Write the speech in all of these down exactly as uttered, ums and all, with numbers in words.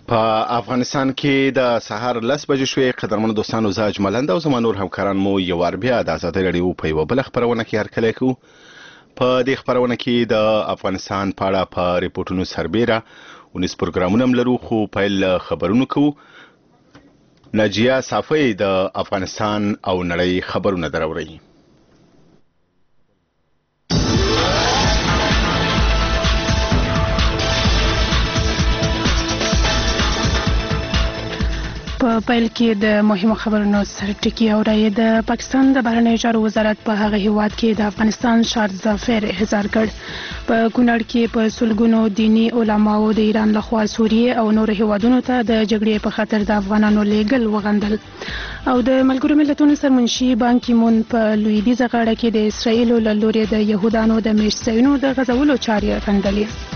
په افغانستان کې د سهار لس بجې شوې. قدرمنو دوستانو، زه اجملند او زما نور همکاران مو یو وار بیا د ازادۍ راډیو په یوه بله خپرونه کې هرکلی کوو. په دې خپرونه کې د افغانستان په اړه په ریپورټونو سربیره ونیس پروګرامونه هم لرو، خو پیل خبرونو کوو. ناجیه صافی د افغانستان او نړۍ خبرونه دراوړي. په پیل کې د مهمو خبرونو سر ټکی اورئ. د پاکستان د بهرنیو چارو وزارت په هغه هیواد کې د افغانستان شارټ ظفر احضار کړ. په کونړ کې په سلګونو دینی علماو د ایران لخوا سوریې او نور هیوادونو ته د جګړې په خاطر د افغانانو لیږل وغندل. او د ملګرو ملتونو سرمنشي بان کی مون په لویدیځه غاړه کې د اسرایل له لوري د يهودانو د میشتینو د غزولو چارې غندلې.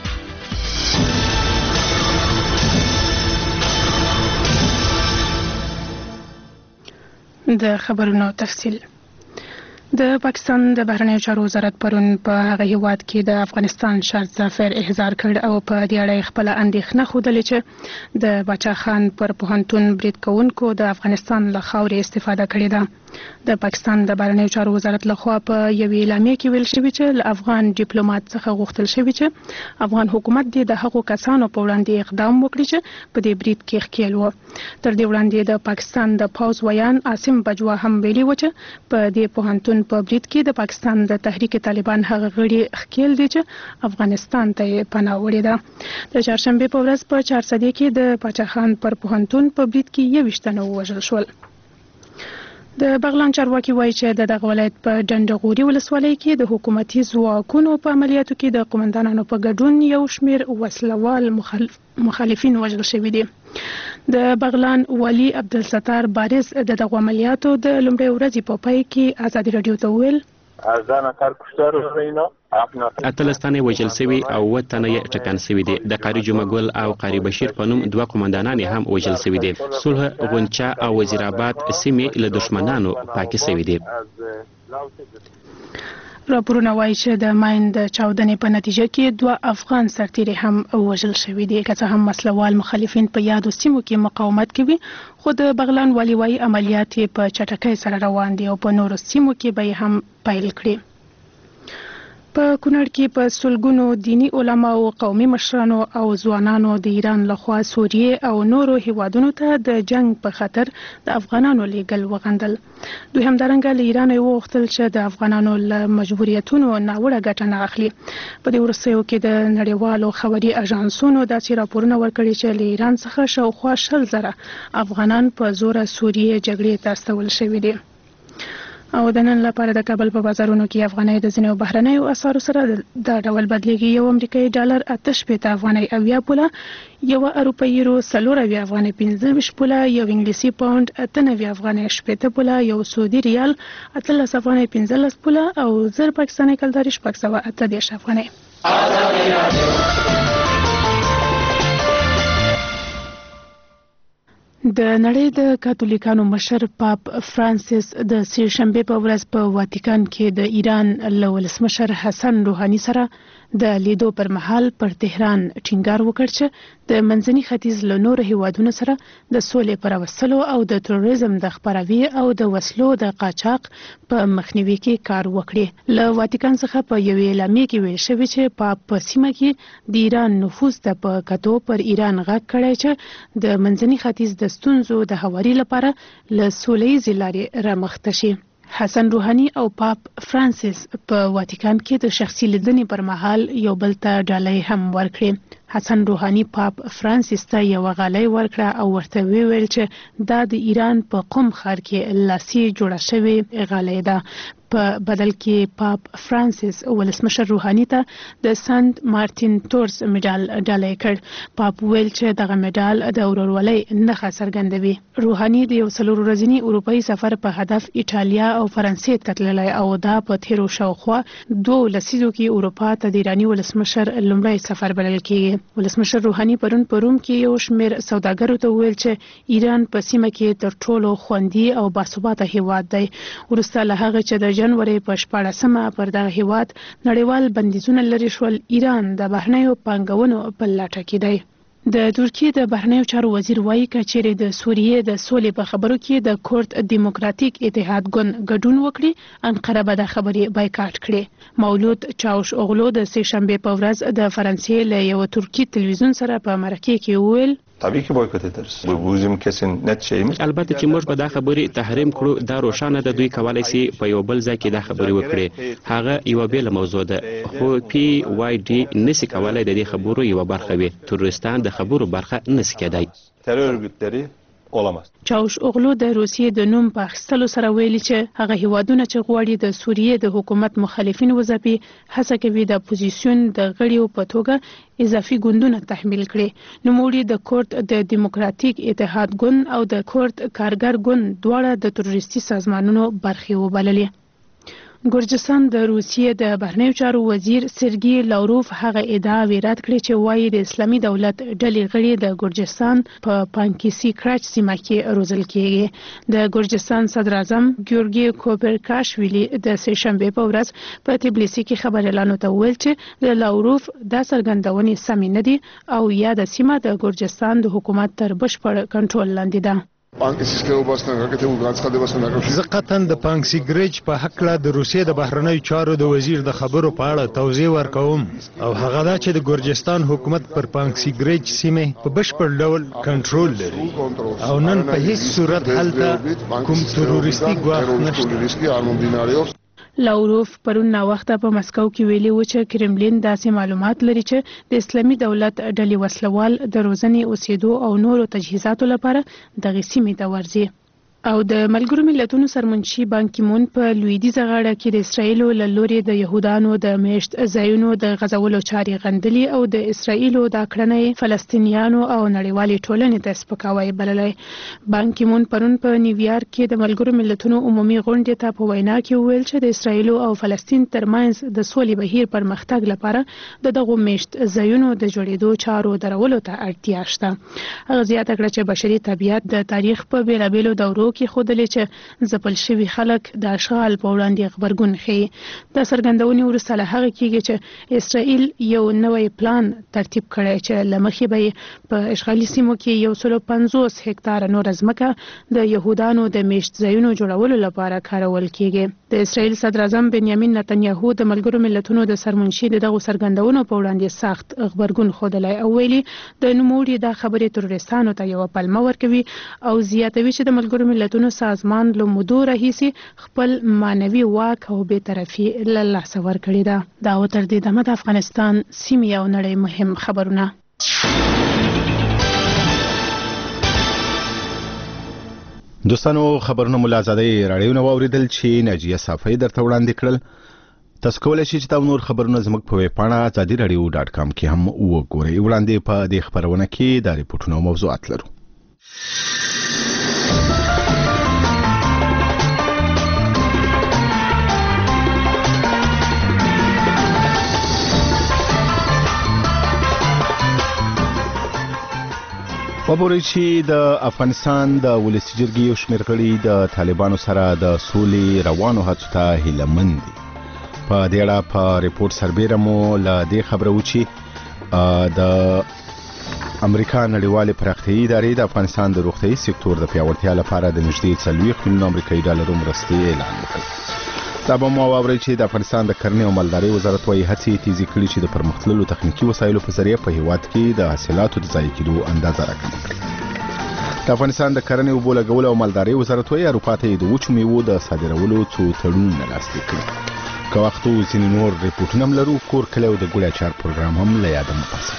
د خبرونو تفصیل. د پاکستان د بهرنیو چارو وزارت پرون په هغه هیواد کې د افغانستان شارټ ظفر احضار کړ او په دې اړه خپل اندېښنه خوده چې د باچا خان پر پوهنتون برید کوونکو د افغانستان له خاورې استفاده کړې ده. د پاکستان د بهرنیو چارو وزارت لخوا په یوې اعلامیه کې ویل شوی چې له افغان ډیپلوماټ څخه غوښتل شوی چې افغان حکومت دې د هغو کسانو په وړاندې اقدام وکړي چې په دې برید کې ښکېل وو. تر دې وړاندې د پاکستان د پوځ ویان عاصم بجوا هم ویلي و چې په دې پوهنتون په برید کې د پاکستان د تحریک طالبان هغه غړي ښکېل دي چې افغانستان ته یې پناه وړې ده. د چهارشنبې په ورځ په چارسدې کې د باچا خان پر پوهنتون په برید کې یوویشت تنه ووژل شول. د بغلان چارواکي وایي چې د دغه ولایت په ډنډغوري ولسوالۍ کې د حکومتي ځواکونو په عملیاتو کې د قومندانانو په ګډون یو شمېر وسلوال مخالف مخالفین وژل شوي دي. د بغلان والي عبدالستار بارز د دغه عملیاتو د لومړۍ ورځې په پای کې ازادي راډیو ته وویل اتلس تنه وژل شوي او اووه تنه یې ټکان شوي دي. د قاری جمعه ګل او قاری بشیر په نوم دوه قومندانان هم وژل شوي دي. صلح غونچا او وزیر آباد سیمې له دشمنانو پاکې شوي دي. راپورونه وایي چې د ماین د چاودنې په نتیجه کې دوه افغان سرتیري هم وژل شوي دي. که څه هم مسلوال مخالفین په یادو سیمو کې مقاومت کوي، خو د بغلان والي وایي عملیات یې په چټکۍ سره روان دي او په نورو سیمو کې به یې هم پیل کړي. په کونړ کې په سلګونو دینی علماو، قومي مشرانو او ځوانانو د ایران لخوا سوریې او نورو هیوادونو ته د جنگ په خاطر د افغانانو لیږل وغندل. دوی همدارنګه له ایران وغوښتل چې د افغانانو له مجبوریتونو ناوړه ګټه نه اخلي. په دې وروستیو کې د نړیوالو خبري اژانسونو داسې راپورونه ورکړي چې له ایران څخه شاوخوا شل زره افغانان په زوره سوریې جګړې ته استول شوي دي. او د نن لپاره د کابل په بازارونو کې افغانۍ د ځینو بهرنیو اسعارو سره د ډول بدلېږي. یو امریکایي ډالر اته شپېته افغانۍ اویا پوله، یو اروپایي یورو څلور اویا افغانۍ پنځه ویشت پوله، یو انګلیسي پاونډ اته نوي افغانۍ شپېته پوله، یو سعودي ریال اتلس افغانۍ پنځلس پوله او زر پاکستاني کلداري شپږ سوه اته دېرش افغانۍ. د نړۍ د کاتولیکانو مشر پاپ فرانسیس د سې شنبې په ورځ په واتیکان کې د ایران له ولسمشر حسن روحاني سره د لیدو پر مهال پر تهران ټینګار وکړ چې د منځني ختیځ له نورو هیوادونو سره د سولې پر راوستلو او د تروریزم د خپراوي او د وسلو د قاچاق په مخنیوي کې کار وکړي. له واتیکان څخه په یوې اعلامیه کې ویل شوی چې پاپ په سیمه کې د ایران نفوذ ته په کتو پر ایران غږ کړی چې د منځني ختیځ د ستونزو د هواري لپاره له سولهییزې لارې رامخته شي. حسن روحاني او پاپ فرانسیس په واتیکان کې د شخصي لیدنې پر مهال یو بل ته ډالۍ هم ورکړې. حسن روحاني پاپ فرانسیس ته یو غالۍ ورکړه او ورته ویل چې دا د ایران په قم ښار کې لاسي جوړه شوې غالۍ ده. په بدل کې پاپ فرانسیس ولسمشر روحاني ته د سنت مارتین تورس میډال ډالۍ کړ. پاپ ویل چې دغه میډال د ورورولۍ نښه څرګندوي. روحاني د یو څلور ورځني اروپایي سفر په هدف ایټالیا او فرانسې ته تللی او دا په تیرو شاوخوا دوه لسیزو کې اروپا ته د ایراني ولسمشر لومړی سفر بلل کېږي. ولسمشر روحاني پرون په روم کې یو شمېر سوداګرو ته ویل چې ایران په سیمه کې تر ټولو خوندي او باثباته هیواد دی. وروسته له هغه چې د جنوري په شپاړسمه پر دغه هیواد نړیوال بندیزونه لرې شول، ایران د بهرنیو پانګونو په لټه کې دی. د ترکیه د بهرنیو چارو وزیر وایي چې د سوریې د سولې په خبرو کې د کورد دیموکراتیک اتحاد ګوند ګډون وکړي انقره به د خبرې بایکاټ کړي. مولود چاوش اوغلو د سه شنبه په ورځ د فرانسې له یو ترکی تلویزیون سره په مرکه کې وویل طبیعي کې بایکاټ درس بوزم کس نت شي البته چې موږ به دا خبرې تحریم کړو دا روښانه ده دوی کولای شي په یو بل ځای کې دا خبرې وکړي هغه یو بیل موضوع ده خو پی وای ډی نسی کولای د دې خبرو یو برخه وي تروریستان د خبرو برخه نسی کېدای ترور ګټري olamaz. چاوش اوغلو د روسیې د نوم په اخیستلو سره ویلي چې هغه هیوادونه چې غواړي د سوریې د حکومت مخالفین وځپي هڅه کوي د اپوزیسیون د غړیو په توګه اضافي ګوندونه تحمیل کړي. نوموړي د کورد د دیموکراتیک اتحاد ګوند او د کورد کارګر ګوند دواړه د تروریستي سازمانونو برخې وبللې. ګورجستان د روسیې د بهرنیو چارو وزیر سرګي لاوروف هغه ادعا رد کړې چې وایي د اسلامي دولت ډلې غړي د ګورجستان په پانکیسي کراچ سیمه کې روزل کېږي. د ګورجستان صدر اعظم ګیورګي کوپرکاشویلی د سه شنبه په ورځ په تبلیسي کې خبر اعلان وکړ چې د لاوروف د څرګندونې سمې نه دي او یا د سیمه د ګورجستان د حکومت تر بشپړ کنټرول لاندې ده. زه قطعا د پانکسیګریج په حق له د روسیې د بهرنیو چارو د وزیر د خبرو په اړه توضیح ورکوم او هغه دا چې د ګورجستان حکومت پر پانکسیګریج سیمه په بشپړ ډول کنټرول لري او نن په هیڅ صورت هلته کوم تروریستي ګواښ نشته. لاوروف پرون نا وخته په مسکو کې ویلي و چې کرملین داسې معلومات لري چې د اسلامي دولت ډلې وسلوال د روزنې اوسېدو او نورو تجهیزاتو لپاره دغه سیمې ته ورځي. او د ملګرو ملتونو سرمنشي بان کی مون په لویدیځه غاړه کې د اسرایل له لوري د يهودانو د میشت ځایونو د غزولو چارې غندلي او د اسرایل د کړنې فلسطینیانو او نړیوالې ټولنې د سپکاوي بللې. بان کی مون پرون په نیویارک کې د ملګرو ملتونو عمومي غونډې ته په وینا کې ویل چې د اسرایل او فلسطین ترمنځ د سولې بهیر پرمختګ لپاره د دغه میشت ځایونو د جوړېدو چارو درولو ته اړتیا شته. هغه زیاته کړه چې بشري طبیعت د تاریخ په بیلابېلو دورو کې خودلې چې ځپل شوي خلک د اشغال په وړاندې خبرګون ښيي. د څرګندونې وروسته له هغه کېږي چې اسرائیل یو نوی پلان ترتیب کړی چې له مخې به په اشغالي سیمو کې یو سل پنځوس هکتاره نور ځمکه د یهودانو د میشت ځایونو جوړولو لپاره کارول کېږي. د اسرائیل صدر اعظم بنیامین نتنیاهو د ملګرو ملتونو د سرمنشي دغه څرګندونو په وړاندې سخت خبرګون ښودلی او ویلي د نوموړي دا خبرې تروریستانو ته یو پلمه ورکوي او زیاتوي چې د ملګرو ملتونو سازمان له مودو راهیسې خپل مانوي واک او بی‌طرفي له لاسه ورکړې ده. دا و تر دې دمه د افغانستان سیمې او نړۍ مهم خبرونه. دوستانو خبرونه مو له ازادۍ راډیو نه واوریدل چې ناجیه صافی درته وړاندې کړل. تاسو کولی شئ چې دا نور خبرونه زموږ په ویب پاڼه ازادي راډیو ډاټ کام کې هم وګورئ. وړاندې په دې خبرونه کې د ریپورتونو او موضوعات لرو. وګورئ چې د افغانستان د ولسي جرګې یو شمېر غړي د طالبانو سره د سولې روانو هڅو ته هیله مند دي. په دې اړه په ریپورت سربیره مو له دې خبره و چې د امریکا نړیوالې پراختیایي ادارې د افغانستان د روغتیایي سکتور د پیاوړتیا لپاره د نږدې څلوېښت میلیونه امریکایي ډالرو مرستې اعلان وکړ. دا به مو واورئ چې د افغانستان د کرنې او مالدارۍ وزارت وايي هڅې تیزې کړي چې د پرمختللو تخنیکي وسایلو په ذریعه په هیواد کې د حاصلاتو د ضایع کېدو اندازه راکمه کړي. د افغانستان د کرنې اوبو لګولو او مالدارۍ وزارت وايي اروپا ته د وچو میوو د صادرولو څو تړونونه لاسلیک کړي. که وخت و ځینې نور ریپورټونه هم لرو. کور کلی او د ګوړې اچار پروګرام هم له یاده مه باسئ.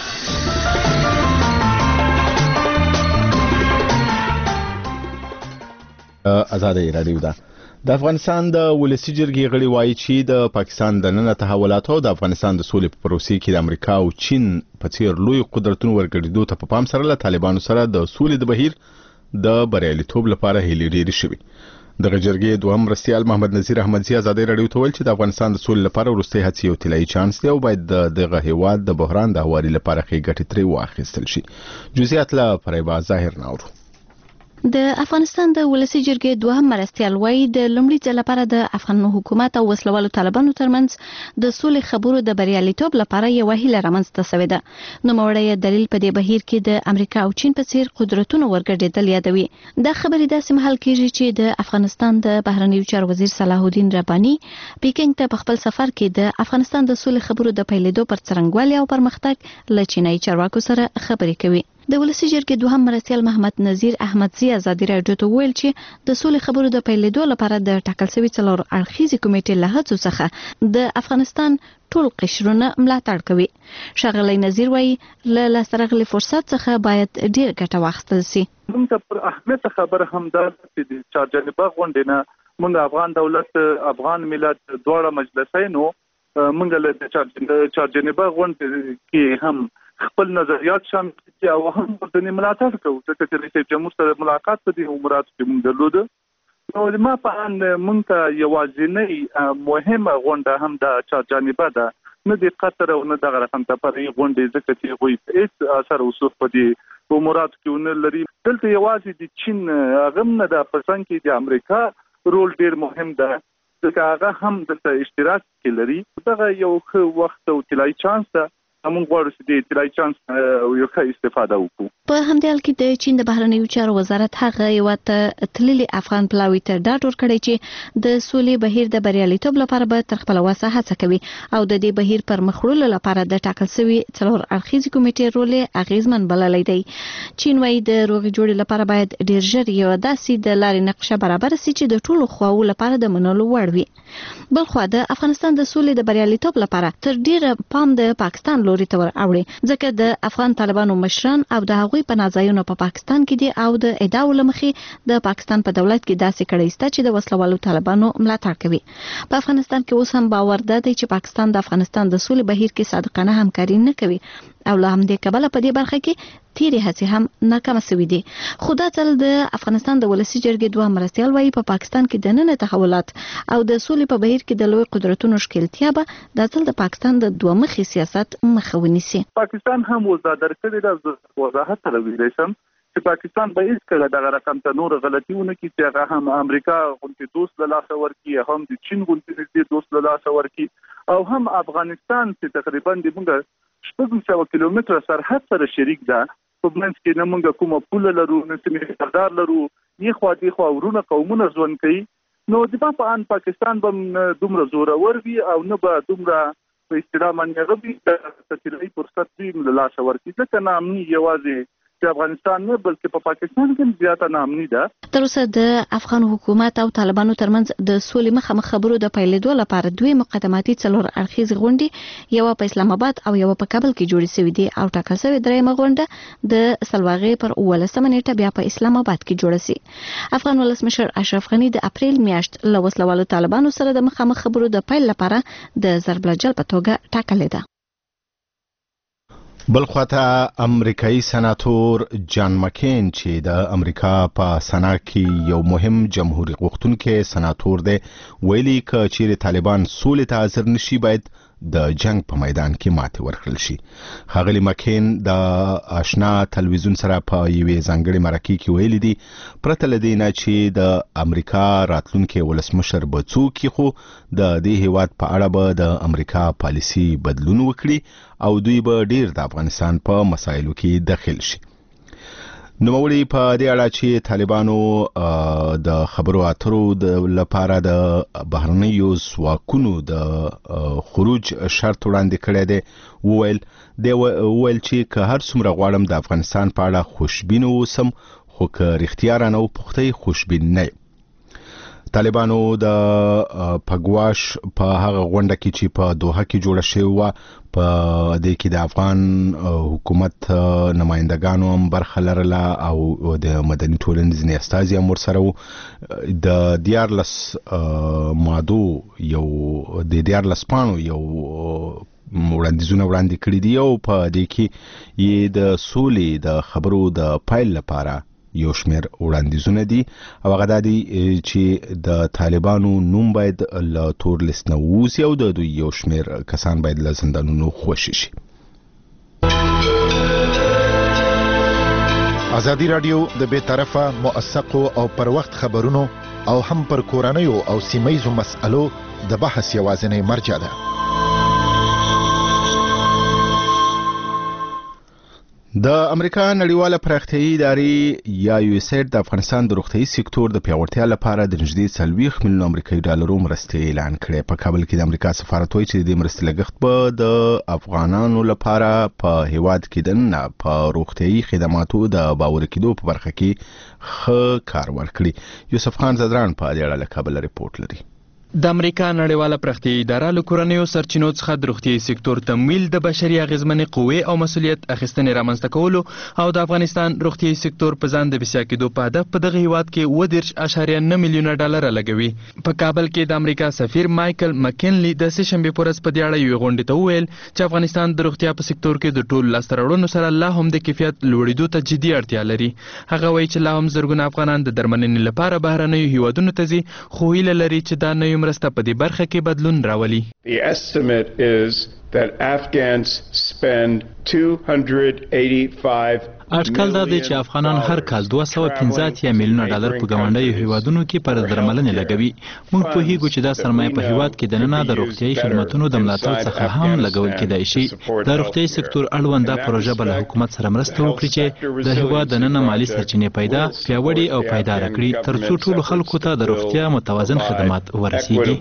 ازادۍ راډیو ده. د افغانستان د ولسي جرګې غړي وایي چې د پاکستان د نن تحولاتو د افغانستان د سولې په پروسې کې د امریکا او چین په څیر لوی قدرتونو ورګډېدو ته په پام سره له طالبانو سره د سولې د بهیر د بریالیتوب لپاره هیلې ډېرې شوي. دغه جرګې دوهم مرستیال محمد نذیر احمدزي ازادۍ راډیو ته ویل چې د افغانستان د سولې لپاره وروستۍ هڅې یو طلایي چانس دی او باید دغه هیواد د بحران د هواري لپاره ښې ګټې ترې واخیستل شي. جزئیات له فریبا ظاهر ناورو. د افغانستان د ولسی جرګې دوهم مرستیال وایي د لومړي ځل لپاره د افغان حکومت او وسلوالو طالبانو ترمنځ د سولې خبرو د بریالیتوب لپاره یو هیله رامنځته شوې ده. نو موري دلیل په دې بهیر کې د امریکا او چین په څیر قدرتونو ورګډېدل یادوي. دا خبرې داسې مهال کېږي چې د افغانستان د بهرنیو چارو وزیر صلاح الدین رباني پیکینګ ته په خپل سفر کې د افغانستان د سولې خبرو د پیلېدو پر څرنګوالي او پرمختګ له چینایي چارواکو سره خبرې کوي. د ولسی جرګې دوهم مرستیال محمد نذیر احمدزی ازادي راډیو ته ویل چې د سولې خبرو د پیلېدو لپاره د ټاکل شوی څلور اړخیزې کمیټې له هڅو څخه د افغانستان ټول قشرونه ملاتړ کوي. ښاغلی نذیر وایي له لاسته راغلي فرصت څخه باید ډېر ګټه واخیستل شي. موږ ته پر اهمیت خبره هم ده چې د چارجانبه غونډې نه موږ افغان دولت افغان ملت دواړه مجلسینو موږ له چارجانبه غونډې کې هم خپل نظریات شامل دي او هم د ملاتړ کوو ځکه چې رئیس جمهور سره ملاقات په دې اموراتو کې موږ درلوده. نو ما په ان موږ ته یوازینۍ مهمه غونډه هم د چارجانبه ده، نه د قطر او نه د رقم ته پر غونډې ځکه چې غوي هیڅ اثر وسوخ په دې اموراتو کې ونه لري. دلته یوازې د چین غم نه د پرسنګ کې د امریکا رول ډیر مهم ده ځکه هغه هم دلته اشتراک کې لري. دغه یو ښه وخت او طلایي چانس ده، موږ غواړو چې د طلایي چانس یو ښه استفاده وکړو. په همدې حال کې د چین د بهرنیو چارو وزارت هغه یو ته تللي افغان پلاوي ته ډاډ ورکړی چې د سولې بهیر د بریالیتوب لپاره به تر خپل وسه هڅه کوي او د دې بهیر پر مخ وړلو لپاره د ټاکل شوی څلور اړخیزې کمیټې رول اغیزمن بللی دی. چین وايي د روغې جوړې لپاره باید ډیر ژر یو داسې د لارې نقشه برابر شي چې د ټولو خواو لپاره د منلو وړ وي. بلخو د افغانستان د سولې د بریالیتوب لپاره تر ډیره پام د پاکستان لوري ته ور اوړي ځکه د افغان طالبانو مشران او د هغوی په نازایونو په پاکستان کې دي او د ادعاو لمخې د پاکستان په دولت کې داسې کړی سته چې د وسلوالو طالبانو ملاتړ کوي. په افغانستان کې اوس هم باور ده چې پاکستان د افغانستان د سولې بهیر کې صادقانه همکاري نه کوي او له همدې کبله په دې برخه کې تیرې هڅې هم ناکامه شوې دي. خو دا ځل د افغانستان د ولسی جرګې دوه مرستیال وایي په پاکستان کې د نن تحولات او د سولې په بهیر کې د لوی قدرتونو ښکېلتیا به دا ځل د پاکستان د دوه مخي سیاست مخه ونیسي. پاکستان هم وزادر کړی د وضاحت سره ویلی شم چې پاکستان به هیڅ کله دغه رقم ته نور غلطیونه کوي چې هغه هم امریکا غونډې دوست له لاسه ورکړي، هم د چین غونډې دوست له لاسه ورکړي او هم افغانستان چې تقریبا د موږ شپږ سوه کیلومتره سرحد سره شریک ده، په منځ کې نه موږ کومه پوله لرو نه سیمې سردار لرو، یې خوا دې خوا ورونه قومونه ژوند کوي. نو د په ان پاکستان به دومره زورور وي او نه به دومره په اصطلاح باندې هغه وي د طلایي فرصت دې له لاسه ورکړي ځکه ناامني یوازې افغانستان نه بلکې په پاکستان کې زیاته ناامني ده. تر اوسه د افغان حکومت او طالبانو ترمنځ د سولې مخامخ خبرو د پیلېدو لپاره دوی مقدماتي څلور اړخیز غونډې یو په اسلام آباد او یو په کابل کې جوړې شوې دي او ټاکل شوې درېیمه غونډه د سلواغې پر اوولسمه نیټه بیا په اسلام آباد کې جوړه شي. افغان ولسمشر اشرف غني د اپریل میاشت له وسلوالو طالبانو سره د مخامخ خبرو د پیل لپاره د ضرب الجل په توګه ټاکلې ده. بلخواته امریکایي سناتور جان مکین چې د امریکا په سنات کې یو مهم جمهوریت غوښتونکي سناتور دی ویلي ک چې طالبان سولې ته حاضر نشي باید د جنگ په میدان کې ماته ورکړل شي. ښاغلی مکین د آشنا تلویزیون سره په یوې ځانګړې مرکې کې ویلي دي پرته له دې نه چې د امریکا راتلونکي ولسمشر به څوک خو د دې هیواد په اړه به د امریکا پالیسي بدلون وکړي او دوی به ډیر د افغانستان په مسایلو کې دخیل شي. نوموړي په دې اړه چې طالبانو د خبرو اترو د لپاره د بهرنیو ځواکونو د خروج شرط وړاندې کړی دی وویل دی وویل چې که هر څومره غواړم د افغانستان په اړه خوشبین اوسم خو که رښتیا رانه وپوښتئ خوشبین نه یم. طالبانو د پګواش په هغه غونډه کې چې په دوحه کې جوړه شوې وه په دې کې د افغان حکومت نمایندګانو هم برخه لرله او د مدني ټولنې ځینې استازي هم ورسره وو. د دیارلس مادو یو د دیارلس پاڼو یو وړاندیزونه وړاندې کړي دي او په دې کې یې د سولې د خبرو د پیل لپاره یو شمیر وړاندیزونه دي او هغه دي چې د طالبانو نوم باید له تور لیست نه ووځي او د دوی یو شمیر کسان باید له زندانونو خوشي شي. ازادي رادیو د بې طرفه موثقو او پر وخت خبرونو او هم پر کورنیو او سیمایي مسألو د بحث یوازینی مرجع ده. د امریکا نړیواله پراختیایي ادارې یا یو اس ایډ د افغانستان د روغتیايي سکتور د پیاوړتیا لپاره د نږدې څلوېښت میلیون امریکایي ډالرو مرستې اعلان کړې. په کابل کې د امریکا سفارت وایي چې د مرستې لګښت به د افغانانو لپاره په هیواد کې دننه په روغتیايي خدماتو د باور کېدو په برخه کې ښه کار ورکړي. یوسف خان زدران په دې اړه له کابل ریپورت لري. د امریکا نړیواله پراختیایي اداره له کورنیو سرچینو څخه د روغتیايي سکتور تمویل د بشري اغیزمنې قوې او مسؤلیت اخیستنې رامنځته کولو او د افغانستان روغتیايي سکتور په ځان د بسیا کېدو په هدف په دغه هیواد کې اووه دېرش اعشاریه نه میلیونه ډالر لګوي. په کابل کې د امریکا سفیر مایکل مکینلی د سه شنبې په ورځ په دې اړه یوې غونډې ته وویل چې افغانستان د روغتیا په سکتور کې د ټولو لاسته راوړنو سره لا هم د کیفیت لوړېدو ته جدي اړتیا لري. هغه وایي چې لا هم زرګونه افغانان د درملنې لپاره بهرنیو هیوادونو ته ځي، خو هیله لري چې دا نوې مرسته په دې برخه کې بدلون راولي. The estimate is that Afghans spend two hundred eighty-five اټکل دا دی چې افغانان هر کال دوه سوه پنځه اتیا میلیونه ډالر په ګاونډیو هیوادونو کې پر درملنې لګوي. موږ پوهیږو چې دا سرمایه په هیواد کې دننه د روغتیايي خدماتو د ملاتړ څخه هم لګول کېدای شي. د روغتیايي سکتور اړوند دا پروژه به له حکومت سره مرسته وکړي چې د هیواد دننه مالی سرچینې پیدا، پیاوړي او پایدار کړي ترڅو ټولو خلکو ته د روغتیا متوازن خدمات ورسیږي.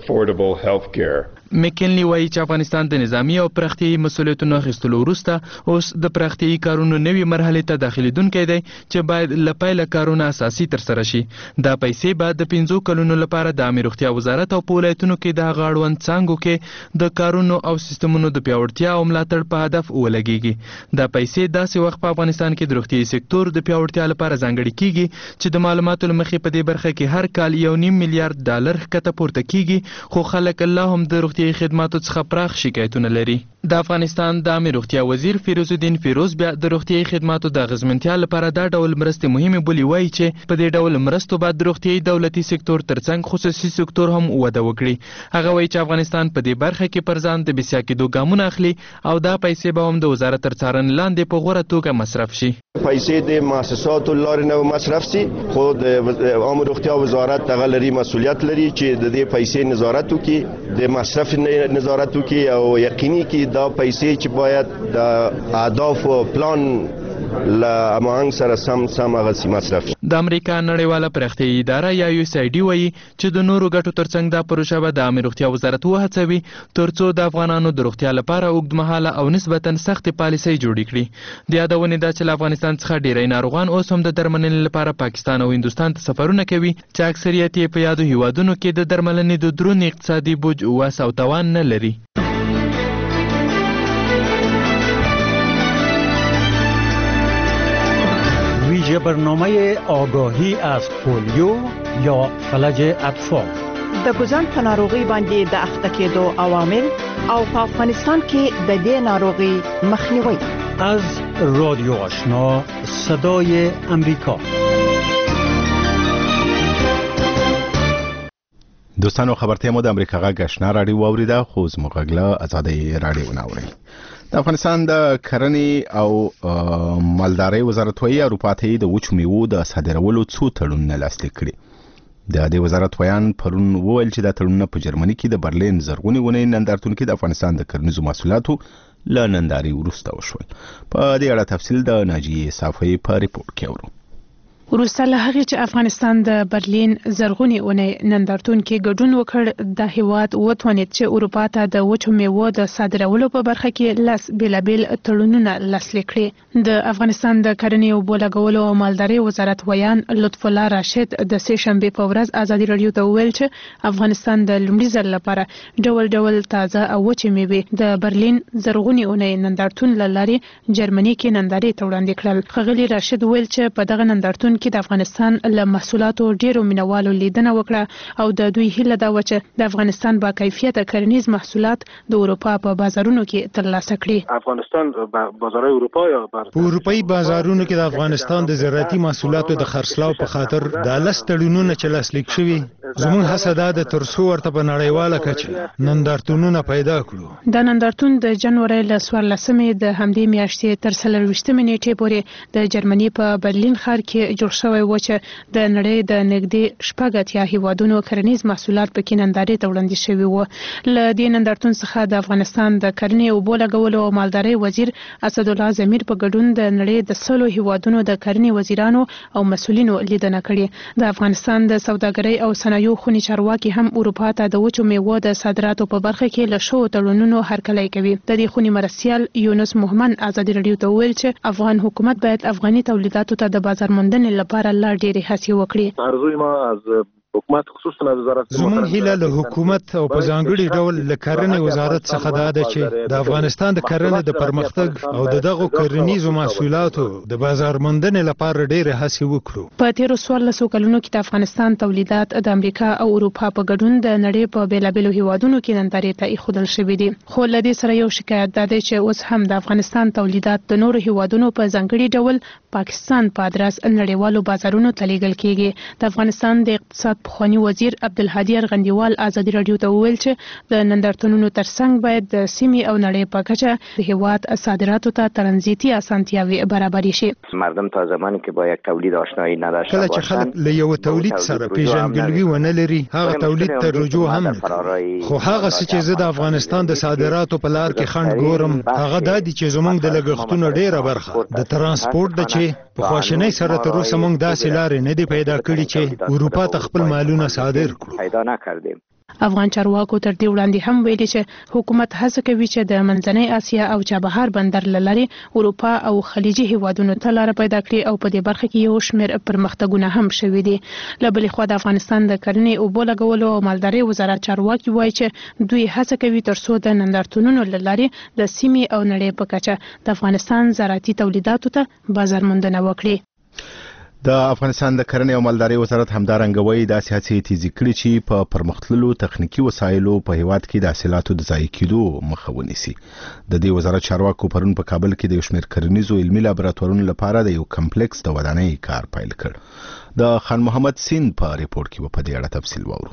مکینلی وایي چې افغانستان د نظامی او پراختیایي مسؤلیتونو اخیستلو وروسته اوس د پراختیایي کارونو نوي مرحلې ته داخليدونکی دی چې باید له پیله کارونه اساسي ترسره شي. دا پیسې به د پنځو کلونو لپاره د عامه روغتیا وزارت او په ولایتونو کې د هغه اړوند څانګو کې د کارونو او سیستمونو د پیاوړتیا او ملاتړ په هدف ولګیږي. دا پیسې داسې وخت په افغانستان کې د روغتیايي سکتور د پیاوړتیا لپاره ځانګړي کیږي چې د معلوماتو له مخې په دې برخه کې هر کال یو نیم میلیارډ ډالر ښکته پورته کیږي، خو خلک الله هم د روغتیايي خدماتو څخه پراخ شکایتونه لري. د افغانستان د عامه روغتیا وزیر فیروز الدین فیروز بیا د روغتیايي خدماتو د اغیزمنتیا لپاره دا ډول مرستې مهمه بولي. وایي چې په دې ډول مرستو باید د روغتیايي دولتي سکتور ترڅنګ خصوصي سکتور هم وده وکړي. هغه وایي چې افغانستان په دې برخه کې پر ځان د بسیا کېدو ګامونه اخلي او دا پیسې به هم د وزارت تر څارنې لاندې په غوره توګه مصرف شي. پیسې د مؤسساتو لارې نه مصرف شي، خو د عامه روغتیا وزارت هغه لري مسؤلیت لري چې د دې پیسې نظارت وکړي، د مصرف نظارت وکړي او یقیني کړي دا پیسې چې باید د اهداف او پلان له هماهنګ سره سم سم هغه مصرف شي. د امریکا نړیواله پراختیایي اداره یا یو اس ای ډي وایي چې د نورو ګټو ترڅنګ دا پروژه به د عامه روغتیا وزارت وهڅوي ترڅو د افغانانو د روغتیا لپاره اوږدمهاله او نسبتا سختې پالیسۍ جوړې کړي. د یادونې ده چې له افغانستان څخه ډیری ناروغان اوس هم د درملنې لپاره پاکستان او هندوستان ته سفرونه کوي چې اکثریت یې په یادو هیوادونو کې د درملنې د درون اقتصادي بوج وس او توان نه لري. ویژه برنامه آگاهی از پولیو یا فلج اطفال د ګوزن په ناروغي باندې د اخته کېدو عوامل او په افغانستان کې د دې ناروغي مخنیوي. از رادیو آشنا صدای امریکا. دوستانو خبرته مو د امریکا غږ آشنا رادیو اوریده، خو زموږ غږ له آزادۍ رادیو نه اوري. د افغانستان د کرنې او مالدارۍ وزارت وایي اروپا ته د وچو میوو د صادرولو څو تړونونه لاسلیک کړي. د دې وزارت ویان پرون وویل چې دا تړونونه په جرمني کې د برلین زرغونې ونې نندارتون کې د افغانستان د کرنیزو محصولاتو له ننداري وروسته وشول. په دې اړه تفصیل د ناجیې صافی په ریپورت کې اورو. وروسته له هغې چې افغانستان د برلین زرغونې اونۍ نندارتون کې ګډون وکړ، د هیواد وتوانید چې اروپا ته د وچو میوو د صادرولو په برخه کې لس بیلابیل تړونونه لاسلیک کړي. د افغانستان د کرنې او اوبو لګولو او مالدارۍ وزارت ویان لطف الله راشد د سه شنبې په ورځ ازادي راډیو ته وویل چې افغانستان د لومړي ځل لپاره ډول ډول تازه او وچې میوې د برلین زرغونې اونۍ نندارتون له لارې جرمني کې نندارې ته وړاندې کړل. ښاغلي راشد وویل چې په دغه نندارتون کې د افغانستان له محصولاتو ډیرو مینوالو لیدنه وکړه او د دوی هیله دا و چې د افغانستان با کیفیت کرنیز محصولات د اروپا په بازارونو کې ترلاسه کړي. افغانستان بازارهای اروپا یا په اروپایي بازارونو کې د افغانستان د زراعتي محصولاتو د خرڅلاو په خاطر د لس تړونونه چې لاسلیک شوي زموږ هڅه دا ده تر څو ورته په نړیواله کچه نندارتونونه پیدا کړو. دا نندارتون د جنوري له څوارلسمې د همدې میاشتې تر څلرویشتمې نیټې پورې د جرمني په برلین ښار کې جوړ شوی و چې د نړۍ د نږدې شپږ اتیا هیوادونو کرنیز محصولات پکې نندارې ته وړاندې شوي وو. له دې نندارتون څخه د افغانستان د کرنې اوبو لګولو او مالدارۍ وزیر اسدالله ضمیر په ګډون د نړۍ د سلو هیوادونو د کرنې وزیرانو او مسؤلینو لیدنه کړې. د افغانستان د سوداګرۍ او صنایعو خونی چارواکي هم اروپا ته د وچو میوو د صادراتو په برخه کې له شو تړونونو هرکلی کوي. د دې خونی مرستیال یونس محمد ازادي رادیو ته ویل چې افغان حکومت باید افغاني تولیداتو ته د بازار موندنې لپاره لا ډېرې هڅې وکړي. ارزوی ما از حکومت خصوصا وزارت زمون هیله له حکومت او په ځانګړي ډول له کرنې وزارت څخه دا ده چې د افغانستان د کرنې د پرمختګ او د دغو کرنیزو محصولاتو د بازار موندنې لپاره ډېرې هڅې وکړو. په تیرو څوارلسو کلونو کې د افغانستان تولیدات د امریکا او اروپا په ګډون د نړۍ په بیلابیلو هیوادونو کې نندارې ته ایښودل شوي دي. خو له دې سره یو شکایت دا دی چې اوس هم د افغانستان تولیدات د نورو هیوادونو په ځانګړي ډول پاکستان په ادرس نړیوالو بازارونو ته لیږل کیږي. د افغانستان د اقتصاد پخوانی وزیر عبدالهادي ارغندیوال ازادي رادیو ته وویل چې د نندارتونونو ترڅنګ باید د سیمې او نړۍ په کچه د هیواد صادراتو ته ترانزیتي اسانتیاوي برابر شي. مردم تا زمانی که با یک تولید آشنایی نداشته کله چې خلک له یو تولید سره پیژندګلوي ونه لري هغه تولید ته رجوع هم نه کوي. خو هغه څه چې زه د افغانستان د صادراتو په لار کې خنډ ګورم هغه دا دي چې زموږ د لګښتونو ډیره برخه د ترانسپورت د چې په خواشنۍ سره تر اوسه موږ داسې لارې نه دي پیدا کړي چې اروپا ته خپل مالونه صادر کړو. پیدا نکردیم. افغان چارواکو تر دې وړاندې هم ویلي چې حکومت هڅه کوي چې د منځنۍ اسیا او چابهار بندر له لارې اروپا او خلیجي هیوادونو ته لاره پیدا کړي او په دې برخه کې یو شمېر پرمختګونه هم شوي دي. له بلې خوا د افغانستان د کرنې اوبو لګولو او مالدارۍ وزارت چارواکي وایي چې دوی هڅه کوي تر څو د نندارتونونو له لارې د سیمې او نړۍ په کچه د افغانستان زراعتي تولیداتو ته بازار موندنه وکړي. د افغانستان د کرنې او مالدارۍ وزارت همدارنګه وایي داسې هڅې تیزې کړي چې په پرمختللو تخنیکي وسایلو په هیواد کې د حاصلاتو د ضایع کېدو مخه ونیسي. د دې وزارت چارواکو پرون په کابل کې د یو شمېر کرنیزو علمي لابراتوارونو لپاره د یو کمپلیکس د ودانۍ کار پیل کړ. د خان محمد سین په ریپورت کې په دې اړه تفصیل واورو.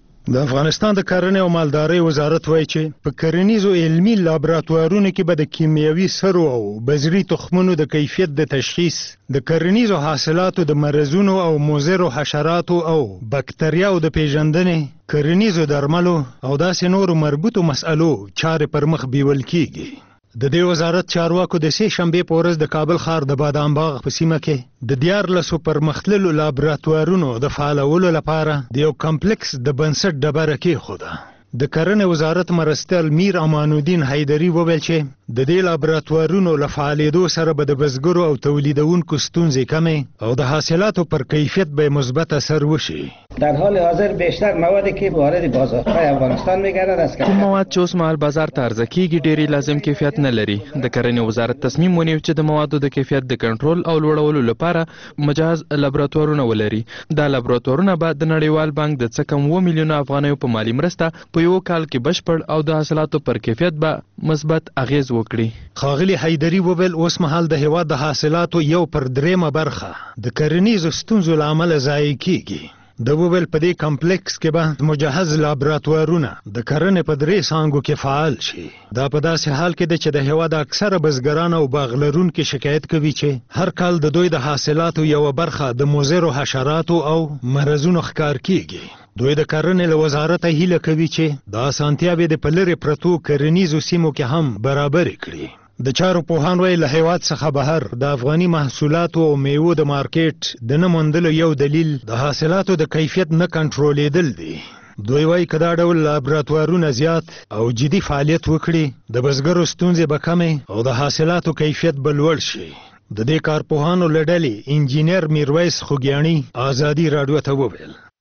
د افغانستان د کرنې او مالدارۍ وزارت وایي چې په کرنیزو علمي لابراتوارونو کې به د کیمیاوي سرو او بذري تخمونو د کیفیت د تشخیص د کرنیزو حاصلاتو د مرزونو او مضرو حشراتو او بکتریاو د پیژندنې کرنیزو درملو او داسې نورو مربوطو مسألو چارې پر مخ بیول کیږي. د دې وزارت چارواکو د سې شنبې په ورځ د کابل ښار د بادام باغ په سیمه کې د دیارلسو پرمختللو لابراتوارونو د فعالولو لپاره د یو کمپلیکس د بنسټ ډبره کېښوده. د کرنې وزارت مرستیال میر امان الدین حیدري وویل چې د دې لابراتوارونو له فعالېدو سره به د بزګرو او تولیدونکو ستونزې کمې او د حاصلاتو پر کیفیت به مثبت اثر وشي. در حال حاضر بیشتر موادی که وارد بازارهای افغانستان میگردد است کوم مواد چې اوس مهال بازار ته عرضه کیږي ډېری لازم کیفیت نه لري. د کرنې وزارت تصمیم ونیو چې د موادو د کیفیت د کنټرول او لوړولو لپاره مجهز لابراتوارونه ولري. دا لابراتوارونه به د نړیوال بانک د څه کم اوه میلیونه افغانیو په مالی مرسته په یو کال کې بشپړ او د حاصلاتو پر کیفیت به مثبت اغیز وکړي. ښاغلي حیدري وویل اوس مهال د هیواد د حاصلاتو یو پر دریمه برخه د کرنیزو ستونزو له امله ضایع کیږي. د وویل په دې کمپلیکس کې به مجهز لابراتوارونه د کرنې په درې څانګو کې فعال شي. دا په داسې حال کې ده چې د هیواد اکثره بزګران او باغ لرونکي شکایت کوي چې هر کال د دوی د حاصلاتو یوه برخه د مضرو حشراتو او مرزونو ښکار کیږي. دوی د کرنې له وزارته هیله کوي چې د اسانتیاوې د په لرې پرتو کرنیزو سیمو کې هم برابرې کړي. د چارو پوهان وایي له هیواد څخه بهر د افغاني محصولاتو او میوو د مارکیټ د نه موندلو یو دلیل د حاصلاتو د کیفیت نه کنټرولېدل دي. دوی وایي که دا ډول لابراتوارونه زیات او جدي فعالیت وکړي د بزګرو ستونزې به کمې او د حاصلاتو کیفیت به لوړ شي. د دې کارپوهانو له ډلې انجینر میرویس خوږیاڼي ازادي راډیو ته وویل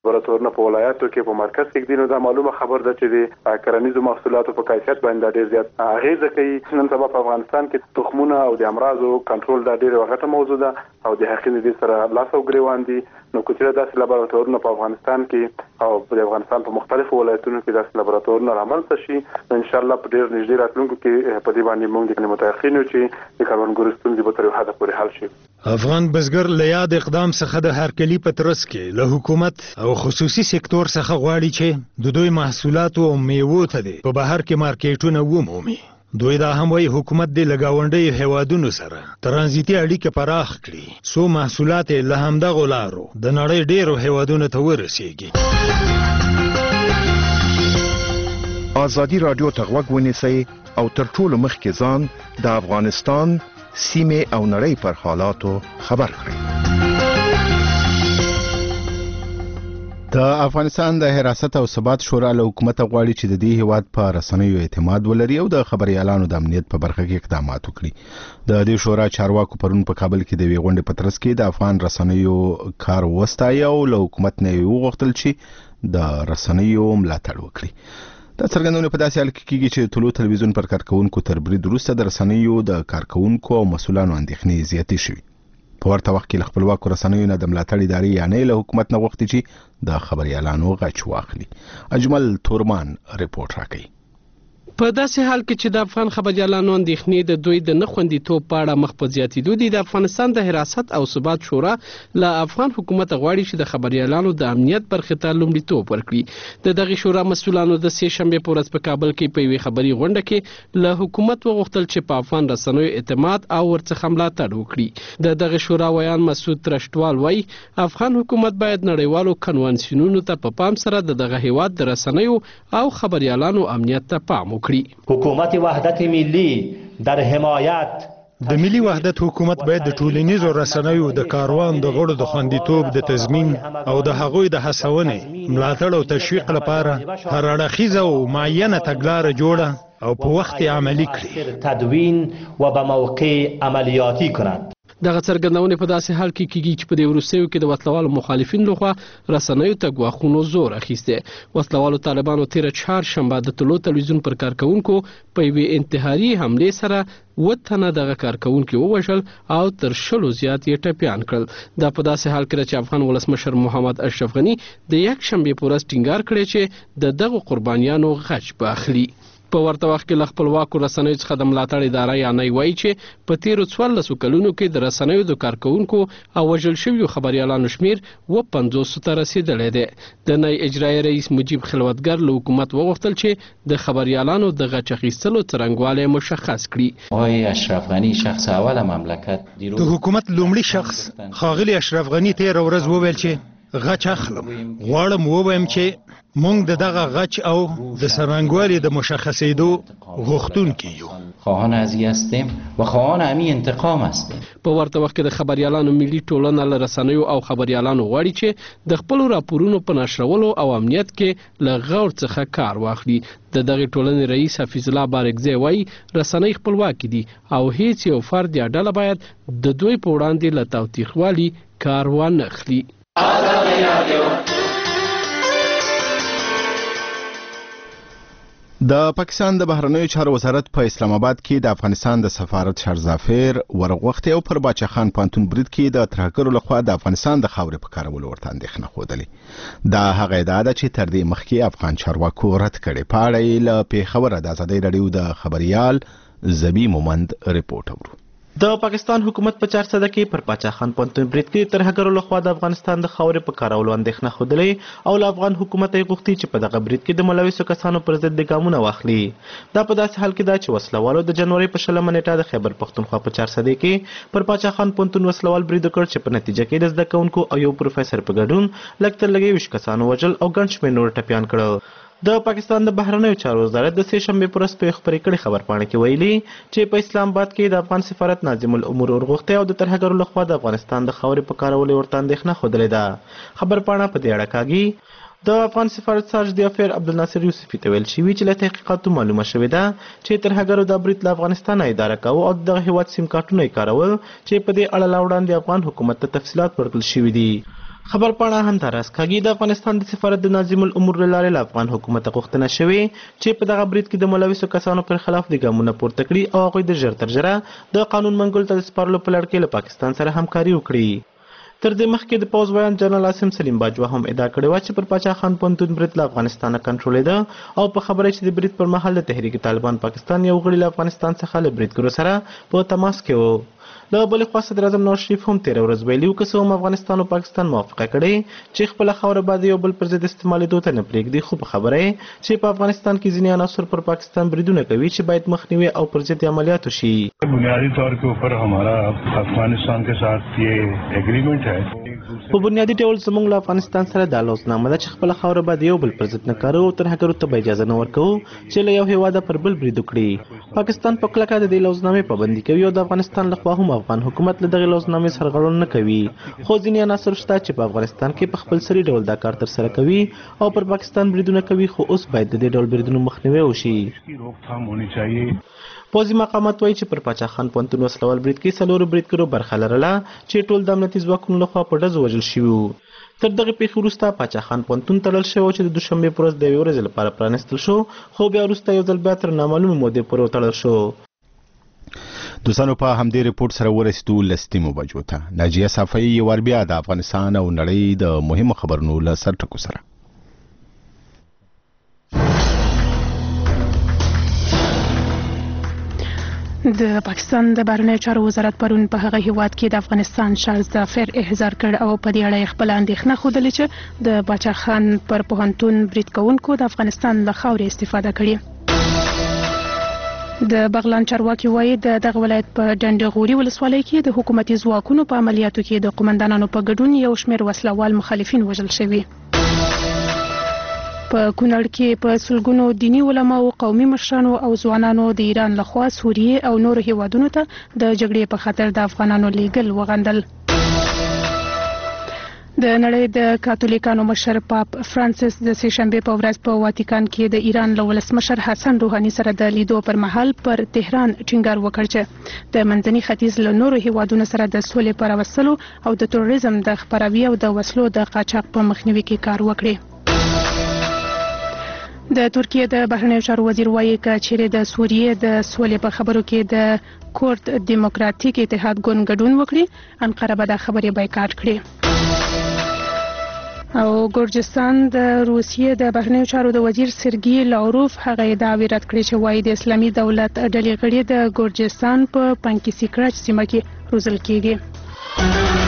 لابراتورونه په ولایاتو کې په مرکز کې دي، نو دا معلومه خبر ده چې د کرنیزو محصولاتو په کیفیت باندې ډېر زیات اغیزه کوي. نن سبا په افغانستان کې تخمونه او د امراضو کنټرول دا ډېره غټه موضوع ده او د حقیقي دې سره لاس او ګریوان دي. نو کله داسې لابراتورونه په افغانستان کې او په افغانستان په مختلفو ولایتونو کې داسې لابراتورونه رامنځته شي، ان شاء الله په ډېر نږدې راتلونکو کې په دې باندې موږ متأخرین یو چې د کروندګرو ستونزې به تر یو حده پورې حل شي. افغان بزګر له یاد اقدام څخه د هرکلي په ترڅ کې له حکومت او خصوصي سکتور څخه غواړي چې د دوی محصولاتو او میوو ته په بهر کې مارکیټونه ومومي. دوی دا هم وایي حکومت د لګاونډي هیوادونو سره ترانزیتي اړیکې پراخ کړي څو محصولات له همدغو لارو د نړۍ ډېرو هیوادونو ته ورسیږي. ازادي رادیو ته غوږ ونیسئ او تر ټولو مخکې ځان د افغانستان سیمې او نړۍ پر حالاتو خبر کړئ. د افغانستان د حراست او ثبات شورا له حکومت غواړي چې د دې هیواد په رسنیو اعتماد ولري او د خبريالانو د امنیت په برخه کې اقدامات وکړي. د دې شورا چارواکو پرون په کابل کې د وی غونډې په ترڅ کې د افغان رسنیو کار وستایي او له حکومت نه وغوښتل چې د رسنیو ملاتړ وکړي. دا څرګندونه په داسې حال کې کیږي چې طلوع تلویزیون پر کارکونکو تر برید وروسته د رسنیو د کارکونکو او مسولانو اندېښنې زیاتې شوې. په ورته وخت کې خپلواک رسنیو نه د ملاتړ ادارې یعنی له حکومت نه غوښتي چې د خبريالانو غچ واخلي. اجمل تورمان ریپورت راکړي. په داسې حال کې چې د افغان خبريالانو اندېښنې د دوی د نه خوندیتوب په اړه مخ په زیاتېدو دي، د افغانستان د حراست او ثبات شورا له افغان حکومت غواړي چې د خبريالانو د امنیت برخې ته لومړیتوب ورکړي. د دغه شورا مسؤلانو د سې شنبې په ورځ په کابل کې په یوې خبري غونډه کې له حکومت وغوښتل چې په افغان رسنیو اعتماد او ورڅخه ملاتړ وکړي. د دغه شورا ویان مسعود ترشتوال وایي افغان حکومت باید نړیوالو کنوانسیونونو ته په پام سره د دغه هیواد د رسنیو او خبريالانو امنیت ته پام وکړي. حکومت وحدت ملی در حمایت د ملي وحدت حکومت باید د ټولنیزو رسنیو د کاروان د غړو د خوندیتوب د تضمین او د هغوی د هڅونې ملاتړ او تشویق لپاره هر اړخیزه او معینه تګلاره جوړه او په وخت عملی کړي. تدوین و به موقع عملیاتی کنند. دغه څرګندونې په داسې حال کې کیږي چې په دې وروستیو کې د وسلوالو مخالفین لخوا رسنیو ته ګواښونو زور اخیسته. وسلوالو طالبانو تیر چهارشنبه د طلوع تلویزیون پر کارکونکو په یوې انتحاري حمله سره و تنه دغه کارکونکو ووژل او تر شلو زیات یې ټپیان کړل. دا په داسې حال کې چې افغان ولسمشر محمد اشرف غنی د یک شنبې په ورځ ټینګار کړی چې د دغه قربانیانو غچ به اخلي. په ورته وخت کې له خپلواکو رسنیو څخه د ملاتړ اداره یعنی وایي چې په تیرو څوارلسو کلونو کې د رسنیو د کارکونکو او وژل شویو خبريالانو شمیر و پنځوسو ته رسیدلی دی. د نئی اجرایي رئیس مجیب خلوتګر له حکومت وغوښتل چې د خبريالانو د غچ اخیستلو څرنګوالی مشخص کړي. آقای اشرف غنی شخص اول مملکت د حکومت لومړي شخص ښاغلي اشرف غنی تیر ورځ وویل چې غچ اخلم. غواړم ووایم چې مونږ د دغه غچ او د سرنګوالي د مشخصېدو غوښتونکي یو. خواهان ازی هستیم و خواهان همین انتقام هستیم. په ورته وخت کې د خبريالانو ملي ټولنه له رسنیو او خبريالانو غواړي چې د خپل راپورونو په نشرولو او امنیت کې له غور څخه کار واخلي. د دغه ټولنې رئیس حفیظ الله بارکزی وایي رسنۍ خپلواکي دي او هیڅ یو فرد یا ډله باید د دوی په وړاندې له تاوتریخوالي کار وانه اخلي. د پاکستان د بهرنیو چارو وزارت په اسلام آباد کې د افغانستان د سفارت شرزافیر ورغوښتي او پر باچا خان پانتون برید کې د ترهګرو لخوا د افغانستان د خاورې په کارولو ورته اندېښنه ښودلې. دا هغه ادعا ده چې تر دې مخکې افغان چارواکو رد کړې. په اړه یې له پیښوره د ازادۍ راډیو د خبريال زبی مومند ریپورت اورو. د پاکستان حکومت په چار صده کې پر باچا خان پونتون برید کې ترهګرو لخوا د افغانستان د خاورې په کارولو اندېښنه ښودلې او له افغان حکومت یې غوښتي چې په دغه برید کې د ملوثو کسانو پر ضد ګامونه واخلي. دا په داسې حال کې ده چې وسلوالو د جنوري په شلمه نیټه د خیبر پښتونخوا په چار صده کې پر باچا خان پونتون وسلوال برید وکړ چې په نتیجه کې د زده کوونکو او یو پروفیسور په ګډون لږ تر لږه ویشت کسانو وژل او ګڼ شمېر نور ټپیان کړل. د پاکستان د بهرنیو چارو وزارت د سې شنبې پر ورځ په خبرې کړې خبرپاڼه کې ویلي چې په اسلام آباد کې د افغان سفارت ناظم الامور ورغوښتي او د ترهګرو لخوا د افغانستان د خاورې په کارولو ورته اندېښنه ښودلې ده. خبرپاڼه په دې اړه کاږي د افغان سفارت سارج د افیر عبدالناصر یوسفي ته ویل شوي چې له تحقیقاتو معلومه شوې ده چې ترهګرو د برید له افغانستان اداره کوو او دغه هیواد سیم کارتونه یې کارول چې په دې اړه لا وړاندې افغان حکومت ته تفصیلات ورکړل شوي دي. خبر پاڼه هم تراس کاږي د افغانستان د سفارت د ناظم الامور لاره له افغان حکومت غوښتنه شوې چې په دغه برید کې د ملوثو کسانو پر خلاف د ګامونه پورته کړي او هغوی د ژر تر ژره د قانون منګولو ته د سپارلو په لړ کې له پاکستان سره همکاري وکړي. تر دې مخکې د پوز ویان جنرال عاصم سلیم باجوه هم ادعا کړې وه چې پر پاچا خان پوهنتون برید له افغانستانه کنټرولېده او په خبره چې د برید پر مهال د تحریک طالبان پاکستان یو غړي له افغانستان څخه له بریدګرو سره په تماس کې و. له بلې خوا صدر اعظم نواز شریف هم تېره ورځ ویلي وو که څه هم افغانستان او پاکستان موافقه کړې چې خپله خاوره باید یو بل پر ضد استعمالېدو ته نه پرېږدي، خو په خبره یې چې په افغانستان کې ځینې عناصر پر پاکستان بریدونه کوي چې باید مخنیوي او پر ضد عملیات وشي. بنیادی طور کے اوپر ہمارا افغانستان کے ساتھ یہ ایگریمنٹ ہے. په بنیادي ډول زموږ له افغانستان سره دا لوزنامه ده چې خپله خاوره باید یو بل پر ضد نه کاروو او ترهګرو ته به اجازه نه ورکوو چې له یو هېواده پر بل برید وکړي. پاکستان په کلکه د دې لوزنامې پابندي کوي او د افغانستان لخوا هم افغان حکومت له دغې لوزنامې سرغړونه نه کوي، خو ځینې عناصر شته چې په افغانستان کې په خپل سري ډول دا کار ترسره کوي او پر پاکستان بریدونه کوي، خو اوس باید د دې ډول بریدونو مخنیوی وشي. پوځي مقامات وایي چې پر پاچا خان پوهنتون وسلوال برید کې څلورو بریدګرو برخه لرله چې ټول د امنیتي ځواکونو لخوا په ډزو وژل شوي وو. تر دغې پیښې وروسته پاچا خان پوهنتون تړل شوی و چې د دوشنبې په ورځ د یوې ورځې لپاره پرانیستل شو، خو بیا وروسته یو ځل بیا تر نامعلومې مودې پورې وتړل شو. دوستانو په همدې رپورټ سره ورسېدو لستیمو بجو ته. ناجیه صافی یو وار بیا د افغانستان او نړۍ د مهمو خبرونو له سرټکو سره. د پاکستان د بهرنیو چارو وزارت پرون په هغه هیواد کې د افغانستان شاه ظفر احضار کړ او په دې اړه خپل اندېښنه ښودلې چې د باچا خان پر پوهنتون برید کوونکو د افغانستان له خاورې استفاده کړې. د بغلان چارواکي وایي د دغه ولایت په ډنډغوري ولسوالۍ کې د حکومتي ځواکونو په عملیاتو کې د قومندانانو په ګډون یو شمېر وسلوال مخالفین وژل شوي. په کونړ کې په سلګونو دینی علماو، قومي مشرانو او ځوانانو د ایران لخوا سوریې او نورو هیوادونو ته د جګړې په خاطر د افغانانو لیږل وغندل. د نړۍ د کاتولیکانو مشر پاپ فرانسیس د سه شنبې په ورځ په واتیکان کې د ایران له ولسمشر حسن روحاني سره د لیدو پر مهال پر تهران ټینګار وکړ چې د منځني ختیځ له نورو هیوادونو سره د سولې په راوستلو او د تروریزم د خپراوي او د وسلو د قاچاق په مخنیوي کې کار وکړي. د ترکیه د بهرنیو چارو وزیر وایي چې چیرې د سوریې د سولې په خبرو کې د کورد دیموکراتیک اتحاد ګوند ګډون وکړي، انقره به دا خبرې بایکاټ کړي. او ګورجستان د روسیې د بهرنیو چارو د وزیر سرګي لاوروف هغه ادعاوې رد کړې چې وایي د اسلامي دولت ډلې غړي د ګورجستان په پانکیسی کراچ سیمه کې روزل کیږي.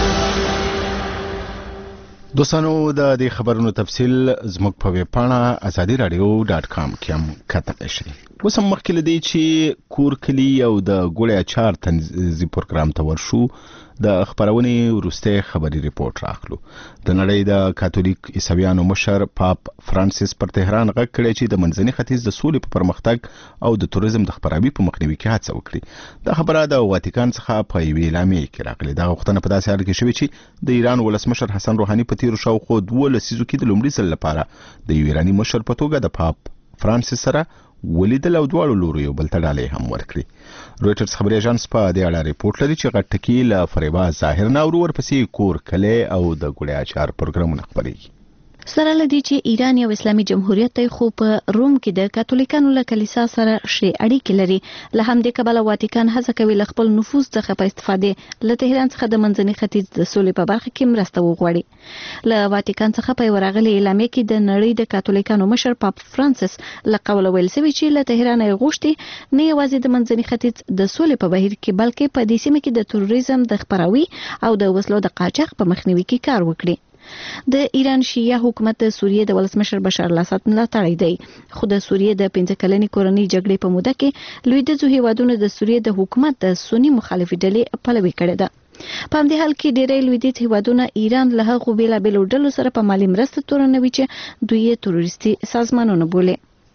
دوستانو د دې خبرونو تفصیل زموږ په ویب پاڼه ازادي رادیو ډاټ کام کې هم کتلی شئ. اوس هم مخکې له دې چې کور کلي او د ګوړې اچار تنظیم پروګرام ته ورشو د خبرونې وروستی خبري ریپورت راخلو. د نړۍ د کاتولیک عیسویانو مشر پاپ فرانسیس پر تهران غږ کړی چې د منځني ختیځ د سولې په پرمختګ او د توریزم د خپراوي په مخنیوي کې هڅه وکړي. دا خبره د واتیکان څخه په یوې اعلامیې کې راغلې. دا غوښتنه په داسې حال کې شوې چې د ایران ولسمشر حسن روحاني په تیرو شاوخوا دوه لسیزو کې د لومړي ځل لپاره د یو ایراني مشر په توګه د پاپ فرانسیس سره ولیدل او دواړو لورو یو بل ته ډالۍ هم ورکړي. رویټرز خبري اژانس په دې اړه ریپورت لري چې غټ ټکي له فریبا ظاهر نه ورپسې کور کلی او د ګوړې اچار پروګرامونه خپرېږي. سره لدی چې ایران یو اسلامي جمهوریت دی، خو په روم کې د کاتولیکانو له کلیسا سره شې اړیکې لري. له همدې کبله واتیکان هڅه کوي له خپل نفوذ څخه په استفادې له تهران څخه د منځني ختیځ د سولې په برخه کې مرسته وغواړي. له واتیکان څخه په یوه راغلې اعلامیه کې د نړۍ د کاتولیکانو مشر پاپ فرانسیس له قوله ویل شوي چې له تهران یې غوښتي نه یوازې د منځني ختیځ د سولې په بهیر کې بلکې په دې سیمه کې د تروریزم د خپراوي او د وسلو د قاچاق په مخنیوي کې کار وکړي. د ایران شیعه حکومت د سوریې د ولسمشر بشار الاسد ملاتړی دی، خو د سوریې د پنځه کلنې کورنۍ جګړې په موده کې لویدیځو هیوادونو د سوریې د حکومت د سنی مخالفې ډلې پلوي کړې ده. په همدې حال کې ډېری لویدیځ هیوادونه ایران له هغو بېلابېلو ډلو سره په مالي مرسته تورنوي چې دوی یې تروریستي سازمانونه بولي.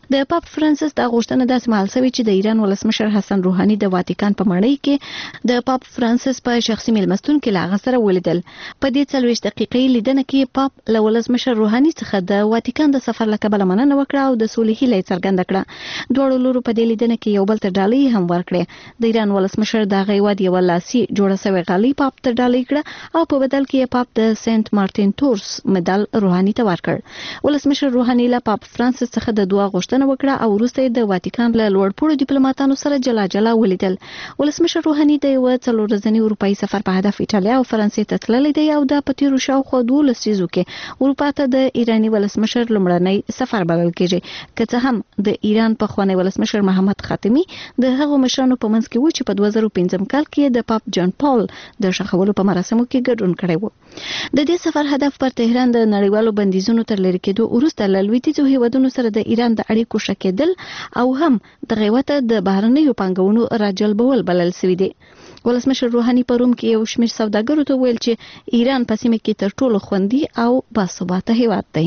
د پاپ فرانسیس د غوښتنه داسې مهال شوې چې د ایران ولسمشر حسن روحاني د واتیکان په مړی کې د پاپ فرانسیس په شخصي میلمستون کې لاغه سره ولیدل. په دې څلوېښت دقیقې لیدنه کې پاپ له ولسمشر روحاني څخه د واتیکان د سفر لپاره مننه وکړه او د سولې هیله څرګنده کړه. دواړو لورو په دې لیدنه کې یو بل ته ډالۍ هم ورکړه. د ایران ولسمشر د غیواد یو لاسي جوړه شوی غالۍ پاپ ته ډالۍ کړه او په بدل کې پاپ د سنت مارټین تورس مډال روحاني ته ورکړ. ولسمشر روحاني له پاپ فرانسیس څخه د دعا غوښتنه وکړه او وروسته د واتیکان له لوړپوړو ډیپلوماټانو سره جلا جلا ولیدل. ولسمشر روحاني د یو څلور ورځني اروپایي سفر په هدف ایټالیا او فرانسې ته تللی دی او د پتیرو شاوخوا دوه لسیزو کې اروپا ته د ایراني ولسمشر لومړنی سفر بلل کېږي. که څه هم د ایران پخوانی ولسمشر محمد خاتمی د هغو مشرانو په منځ کې و چې په دوه زره پنځم کال کې د پاپ جان پال د شخولو په مراسمو کې ګډون کړی و. د دې سفر هدف پر تهران د نړیوالو بندیزونو تر لري کېدو وروسته له لویدیځو هیوادونو سره د ایران د اړیکو ښه کېدل او هم د غیوته د بهرنیو پانګونو راجلبول بلل شوی دی. ولسمشر روحاني په روم کې یو شمېر سوداګرو ته ویل چې ایران په سیمه کې تر ټولو خوندي او باثباته هیواد دی.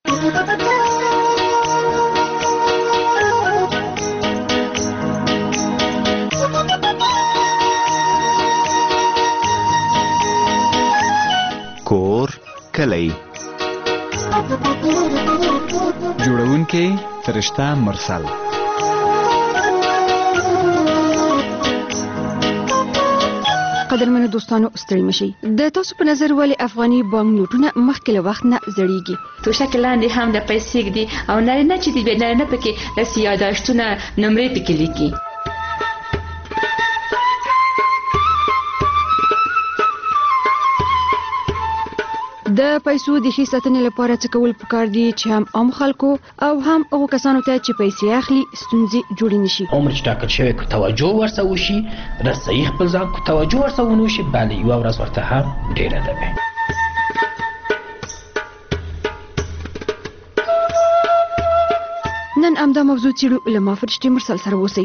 کور کلی جوړونکې فرشته مرسل. قدرمنو دوستانو ستړي مشي. د تاسو په نظر ولې افغاني بانک نوټونه مخکې له وخت نه زړیږي؟ تو شکل لاندې هم د پیسې دي او نارینه چې دی نارینه پکې د یاداشتونه نمرې پکې لیکي. د پیسو د ښې ساتنې لپاره څه کول پکار دي چې هم عام خلکو او هم هغو کسانو ته چې پیسې اخلي ستونزې جوړې نشي؟ عمر چې ټاکل شوی که توجه ورسره وشي رسایي خپل ځان که توجه ورسره ونه وشي بله یوه ورځ ورته هم ډېره ده. نن همدا موضوع څېړو. له ما فرشتې مرسل سره اوسئ.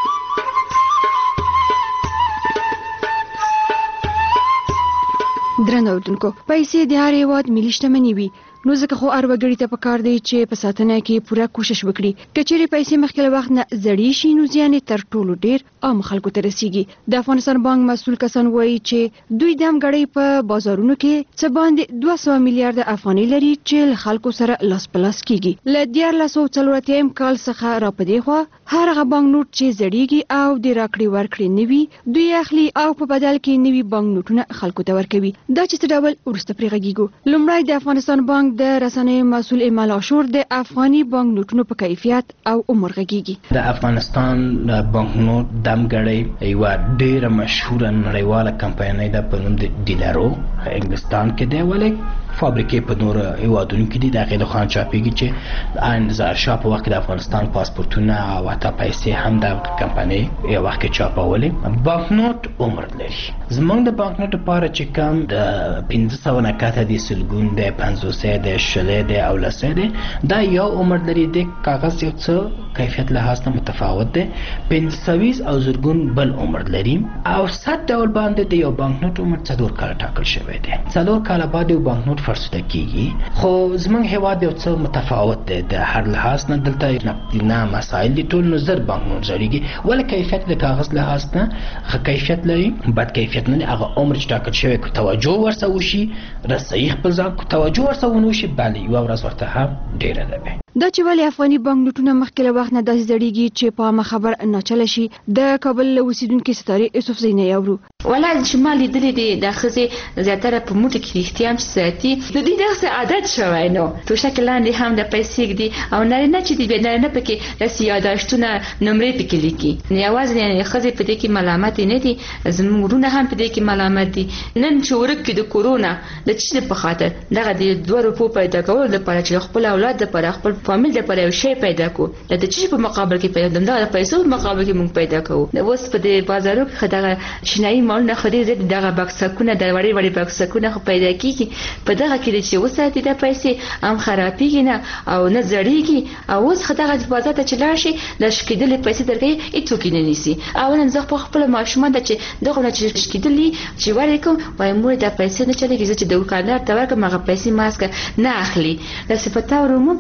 درنو اوردونکو، پیسې د هر هیواد ملي شتمني وي، نو ځکه خو هر وګړي ته پکار دی چې په ساتنه کې پوره کوشش وکړي. که چیرې پیسې مخکې له وخت نه زړې شي نو زیان یې تر ټولو ډېر عام خلکو ته رسیږي. د افغانستان بانک مسؤل کسان وایي چې دوی د همګړۍ په بازارونو کې څه باندې دوه سوه میلیارډ افغانۍ لري چې له خلکو سره لاس په لاس کیږي. له دیارلس سوه څلور اتیایم کال څخه را په دې خوا هر هغه بانک نوټ چې زړیږي او د راکړې ورکړې نه وي دوی اخلي او په بدل کې نوي بانک نوټونه خلکو ته ورکوي. دا چې څه ډول وروسته پرې غږیږو. لومړی د افغانستان بانک د رسنیو مسؤل ایمل عاشور د افغاني بانک نوټونو په کیفیت او عمر غږیږي. د افغانستان بانک نوټ د همګړۍ یوه ډېره مشهوره نړیواله کمپنۍ ده په نوم د ډیلرو انګلستان کې دی، ولې فابریکې په نورو هیوادونو کې دي. د هغې لخوا چاپېږي چې ان ظاهرشاه په وخت کې د افغانستان پاسپورټونه او حتی پیسې هم د کمپنۍ یو وخت کې چاپولې. بانک نوټ عمر لري. زموږ د بانک نوټ لپاره چې کم د پنځه سوه نه کاته دي، سلګون دی، پنځوسی دی، شلی دی او لسی دی، دا یو عمر لري. د کاغذ یو څه کیفیت لحاظ نه متفاوت دی. پنځه سویز او زرګون بل عمر لري. او صد ډول باندې د یو بانک نوټ عمر څلور کاله ټاکل شوی دی. څلور کاله بعد یو بانک نوټ فرسوده کیږي. خو زموږ هیواد یو څه متفاوت دی د هر لحاظ نه. دلته نه مسایل دي، ټول نو زر بانک نوټ زړیږي، ولې کیفیت د کاغذ لحاظ نه ښه کیفیت لري، بد کیفیت نه. هغه عمر چې ټاکل شوی که توجه ورسره وشي رسایي خپل ځان که توجه ورسره ونه وشي بله یوه ورځ ورته هم ډېره ده. دا چې ولې افغاني بانک نوټونه مخکې له وخت نه داسې زړیږي چې په عامه خبر ناچله شي. د کابل له اوسېدونکي ستارې یوسفزۍ نه اورو. ولا چې ما لیدلې دي د ښځې زیاتره په موټو کې رښتیا هم چې ساتي د دوی دغسې عادت شوی نو تو شکل لاندې هم د پیسې ږدي او نارینه چې دي نارینه پکې داسې یاداشتونه نمرې پکې لیکي. یوازې ښځې په دې کې ملامتې نه دي، زموږ وروڼه هم په دې کې ملامت دي. نن چې ورک کړي د کورونا د څه په خاطر دغه د دوه روپو پیدا کولو لپاره چې خپل اولاد لپاره خپل فامیل لپاره یو شی پیدا کو د چې په مقابل کې پیدا دغه د پیسو په مقابل کې موږ پیدا کوو. د اوس په دې بازارو کې دغه چینایي مالونه خو ډېر زیات دغه بکسکونه د وړې وړې بکسکونه خو پیدا کېږي. په دغه کې چې وساتي د پیسې هم خرابېږي نه او نه زړېږي. او اوس خو دغه بازار ته چې لاړ شي د شکېدلې پیسې درکوي هېڅوک یې نه نیسي. اولا زه په خپله ماشومان ته چې دغه نه چې شکېدلي چې ورې کوم وایم مور دا پیسې نه چلېږي، زه چې دوکاندار ته ورکړم هغه پیسې ماسکه نه اخلي. داسې په طور عموم یا د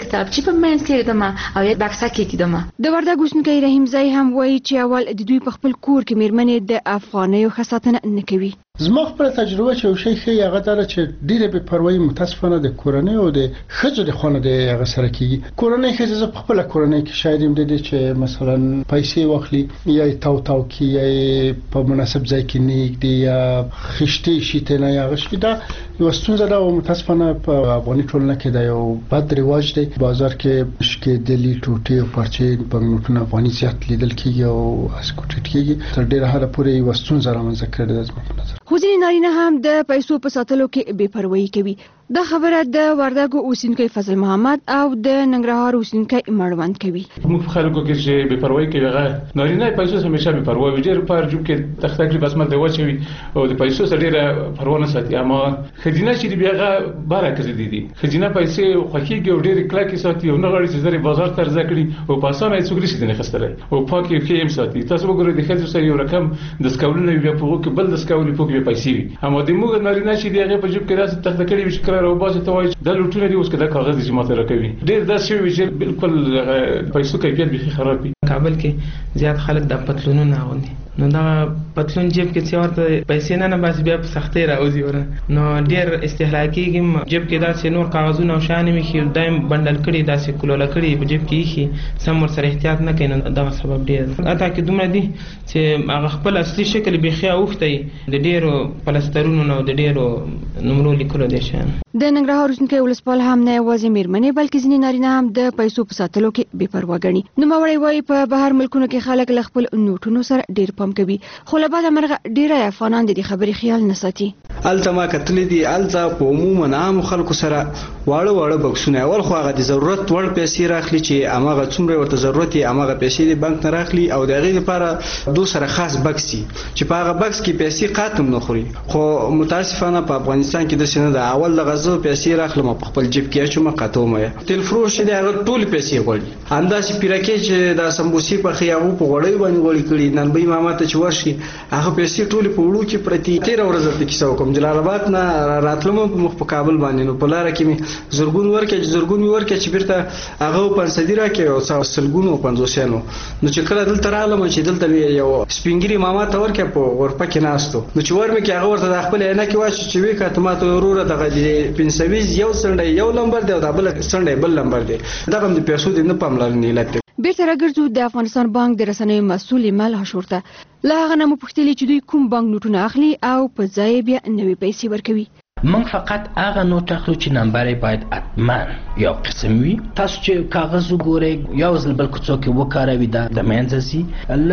کتابچې په منځ کې ږدم او یا بکسه کې ږدم. د وردګ اوسېدونکی رحیم ځای هم وایي چې اول د دوی په خپل کور کې میرمنې د افغانیو ښه ساتنه نه کوي. زما خپل تجربه چې یو شی ښیي هغه دا ده چې ډېره بې پروایي متاسفانه د کورنۍ او د ښځو د خوا نه د هغه سره کېږي. کورنۍ ښځې زه په خپله کورنۍ کې شاید یم د دې چې مثلا پیسې واخلي یا یې تاو تاو کړي یا یې په مناسب ځای کې نه ایږدي یا خیشتې شي ترې نه یا هغه شي. دا یوه ستونزه ده او متاسفانه په افغاني ټولنه کې دا یو بد رواج دی. بازار کې شکېدلي ټوټې او پارچې بانکنوټونه افغاني زیات لیدل کېږي او اسکوټېټ کېږي. تر ډېره حده پورې یوه ستونزه رامنځته کړې ده زما په نظر. خو ځینې نارینه هم د پیسو په ساتلو کې بې پروایي کوي. دا خبره د وردګو اوسېدونکی فضل محمد او د ننګرهار اوسېدونکی مړوند کوي. موږ خلکو کې چې بې پروایي کوي هغه نارینه پیسو همیشه بې پروایي وي. ډېر په جوب کې تخته کړي بس مل دی واچوي او د پیسو سره ډېره پروا نه ساتي. اما ښځینه چې بیا هغه برعکس دي دي ښځینه پیسې خوښېږي او ډېرې کلکې ساتي او نه غواړي چې زر بازار ته عرضه کړي او په اسانه یې څوک نشي ځینې اخیستلی او پاکې ښې هم ساتي. تاسو وګورئ د ښځو سره یو رقم دستکولونه وي بیا په هغو کې بل دستکول په کې پیسې وي. اما د موږ نارینه چې دی هغې په جوب کې داسې تخته کړي وي چې کله راوباسي ته وایي دا لوټونه دي اوس که دا کاغذ دي چې ماته راکوي. ډېر داسې شوي وي چې بالکل پیسو کیفیت بیخي خراب وي. کابل کې زیات خلک د پتلونونه اغوندي نو دا پتلون جیب کې چې ورته پیسې نه نه بس بیا په سختۍ راوځي ورنه نو ډېر استهلاکي کېږي. جیب کې داسې نور کاغذونه او شیان مې ایښي دایم بنډل کړي داسې کلوله کړي په جیب کې ایښي سم ورسره احتیاط نه کوي. نو دغه سبب ډېر حتی کې دومره دي چې هغه خپل اصلي شکل بیخي اوښتی د ډېرو پلسترونو نه او د ډېرو نمرو لیکلو دې شیان. د ننګرهار اوسېدونکی ولسپال هم نه یوازې میرمنې بلکې ځینې نارینه هم د پیسو په ساتلو کې بې پروا ګڼي. نوموړی وایي په بهر ملکونو کې خلک له خپل نوټونو سره ډېر پام کوي خو له بده مرغه ډېری افغانان د دې خبرې خیال نه ساتي. هلته ما کتلي دي هلته په عموما عامو خلکو سره واړه واړه بکسونه اول خو هغه د ضرورت وړ پیسې راخلي چې هماغه څومره ورته ضرورت یې هماغه پیسې د بانک نه راخلي او د هغې لپاره دو سره خاص بکس وي چې په هغه بکس کې پیسې قاتم نه خوري. خو متاسفانه په افغانستان کې داسې نه ده. اول دغه زه پیسې راخلم او په خپل جیب کې اچوم قاتوم یې تیل فروش دی هغه ټولې پیسې غواړي. همداسې پیرکې چې دا سمبوسې پخوي هغو په غوړیو باندې غوړي کړي. ننبۍ ماما ته چې ورشي هغه پیسې ټولې په وړو کې پرتې. تېره ورځ درته کیسه وکړم جلال آباد نه راتلم په مخ په کابل باندې نو په لاره کې مې زرګون ورکړې چې زرګون مې ورکړې چې بیرته هغه پنځدي راکړې او څو سلګونو پنځوسیانو. نو چې کله دلته رالم چې دلته مې یو سپینګیري ماما ته ورکړې په غرفه کې ناستو نو چې ور مې کې هغه ورته د خپل عینکې واچو چې وی کاته ما ته وروره دغه د پنځويز یو څنډه یو لمبر دی او د بل څنډه بل لمبر دی. دغه د پیسو د نه پاملرنې علت دی. بیرته راګرځو د افغانستان بانک د رسنیو مسؤل مل هاشور ته. له هغه نه مو پوښتلې چې دوی کوم بانک نوټونه اخلي او په ځای بیا نوې پیسې ورکوي. من فقط هغه نوټ اخلو چې نمبر یې باید حتما یو قسم وي. تاسو چې کاغذ وګورئ یو ځل بل کوڅو کې وکاروي دا د منځه ځي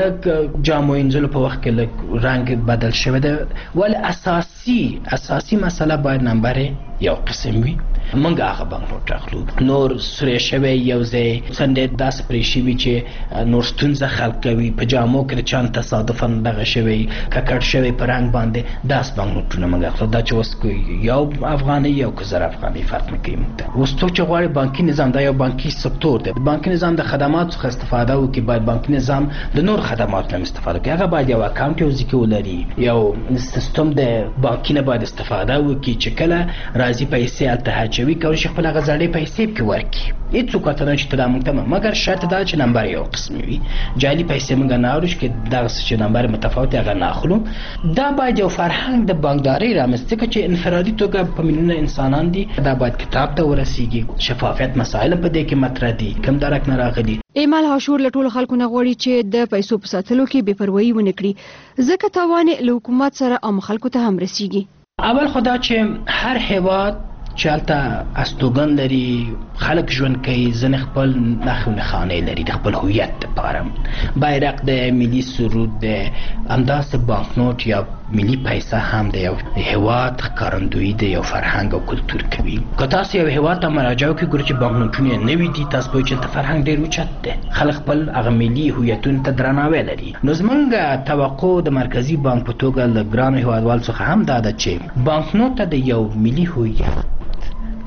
لږ جامو انځلو په وخت کې لږ رنګ بدل شوی دی ولې اساسي اساسي مسله باید نمبر یو قسم وي. موږ هغه بانک نوټ اخلو. نور سره شوی یو ځای څنډې داسې پرې شوي چې نور ستونزه خلق کوي په جامو کې چا تصادفا دغه شوی ککړ شوی په رنګ باندې داس بانک نوټونه موږ اخلو. دا چې اوس یو افغاني یو که زر افغاني فرق نه کوي. اوس څوک چې غواړي بانکي نظام دا یو بانکي سکتور دی. بانکي نظام د خدماتو څخه استفاده وکړي باید بانکي نظام د نور خدماتو نه استفاده وکړي. هغه باید یو اکاونټ یو ځای کې ولري یو سیستم د بانکي نه باید استفاده وکړي چې کله راځي پیسې هلته اچوي کولی شي خپل هغه زړې پیسې پکې ورکړي. هېڅوک ورته نه چې ته دا موږ ته مګر شرط دا چې نمبر یو قسمي وي. جعلي پیسې موږ نه اورو چې دغسې چې نمبر متفاوت هغه نه اخلو. دا باید یو فرهنګ د بانکدارۍ رامنځته کړي چې انفرادي توګه په میلیونونه انسانان دي دا باید کتاب ته ورسیږي. شفافیت مسایل په دې کې مطرح دي کم درک نه راغلي. ایمل هاشور له ټولو خلکو نه غواړي چې د پیسو په ساتلو کې بې پروایي ونه کړي ځکه تاوان یې له حکومت سره عام خلکو ته هم رسیږي. اول خو دا چې هر هیواد چې هلته استوګن لري خلک ژوند کوي ځینې خپل نښې نښانې لري د خپل هویت دپاره بیرق دی ملي سرود دی همداسې بانکنوټ یا ملي پیسه هم د یو هیواد ښکارندویي د یو فرهنګ او کلتور کوي. که تاسو یو هیواد ته مراجعه وکړئ ګورئ چې بانکنوټونه یې نوي دي تاسو پوهیږئ چې هلته فرهنګ ډېر اوچت دی خلک خپل هغه ملي هویتونو ته درناوی لري. نو زموږ توقع د مرکزي بانک په توګه له ګرانو هیوادوالو څخه هم دا ده چې بانکنوټ ته د یو ملي هویت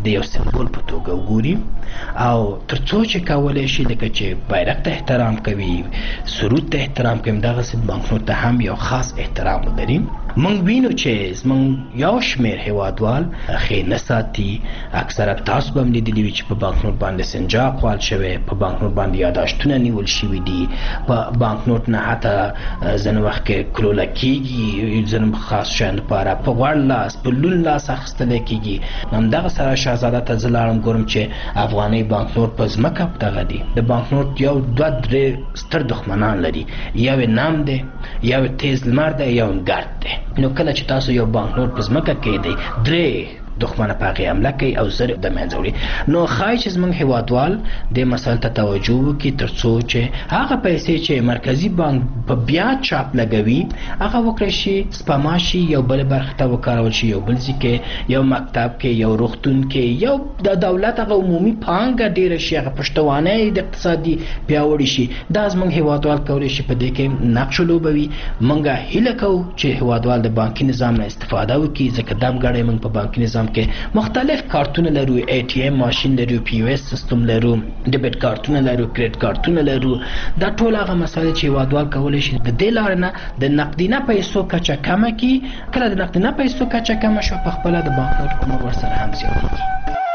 د یو سمبول په توګه وګوري او ترڅو چې کولای شي لکه چې بیرغ ته احترام کوي، سرود ته احترام کوي، دغسې بانکنوټ ته هم یو خاص احترام ولري. موږ وینو چې زموږ یو شمېر هیوادوال ښې نه ساتي. اکثره تاسو به هم لیدلي وي چې په بانکنوټ باندې سنجاق وال شوی، په بانکنوټ باندې یاداشتونه نیول شوي دي، په بانکنوټ نه حتی ځینې وخت کې کلوله کېږي، ځینې خاص شیانو لپاره په غوړ لاس په لون لاس اخیستلی کېږي. همدغه سره شهزاده ته زه لاړم ګورم چې افغاني بانکنوټ په ځمکه دغه دي. د بانکنوټ یو دوه درې ستر دښمنان لري، یو یې نام دی، یو یې تیز لمر دی، یو یې ګرد دی. نو کله چې تاسو یو بانکنوټ په ځمکه کېږدئ، درې دښمنه په هغې حمله کوي او زر د منځه وړي. نو ښایي چې زموږ هیوادوال دې مسایلو ته توجه وکړي ترڅو چې هغه پیسې چې مرکزي بانک په بیا چاپ لګوي هغه وکړی شي سپما شي، یو بلې برخې ته وکارول شي، یو بل ځای کې، یو مکتب کې، یو روغتون کې، یو د دولت هغه عمومي پانګه ډېره شي، هغه پشتوانۍ د اقتصادي پیاوړي شي. دا زموږ هیوادوال کولی شي په دې کې نقش ولوبوي. موږ هیله کوو چې هیوادوال د بانکي نظام نه استفاده وکړي، ځکه دم ګړی موږ په بانکي نظام کې مختلف کارتونه لرو، ای ټي ایم ماشین لرو، پی او اس سیستم لرو، ډیبټ کارتونه لرو، کریډټ کارتونه لرو. دا ټول هغه مسایل چې هیوادوال کولی شي د دې لارې نه د نقدینه پیسو کچه کمه کړي. کله د نقدینه پیسو کچه کمه شوه، په خپله د بانکنوټ عمر ورسره هم زیاتېږي.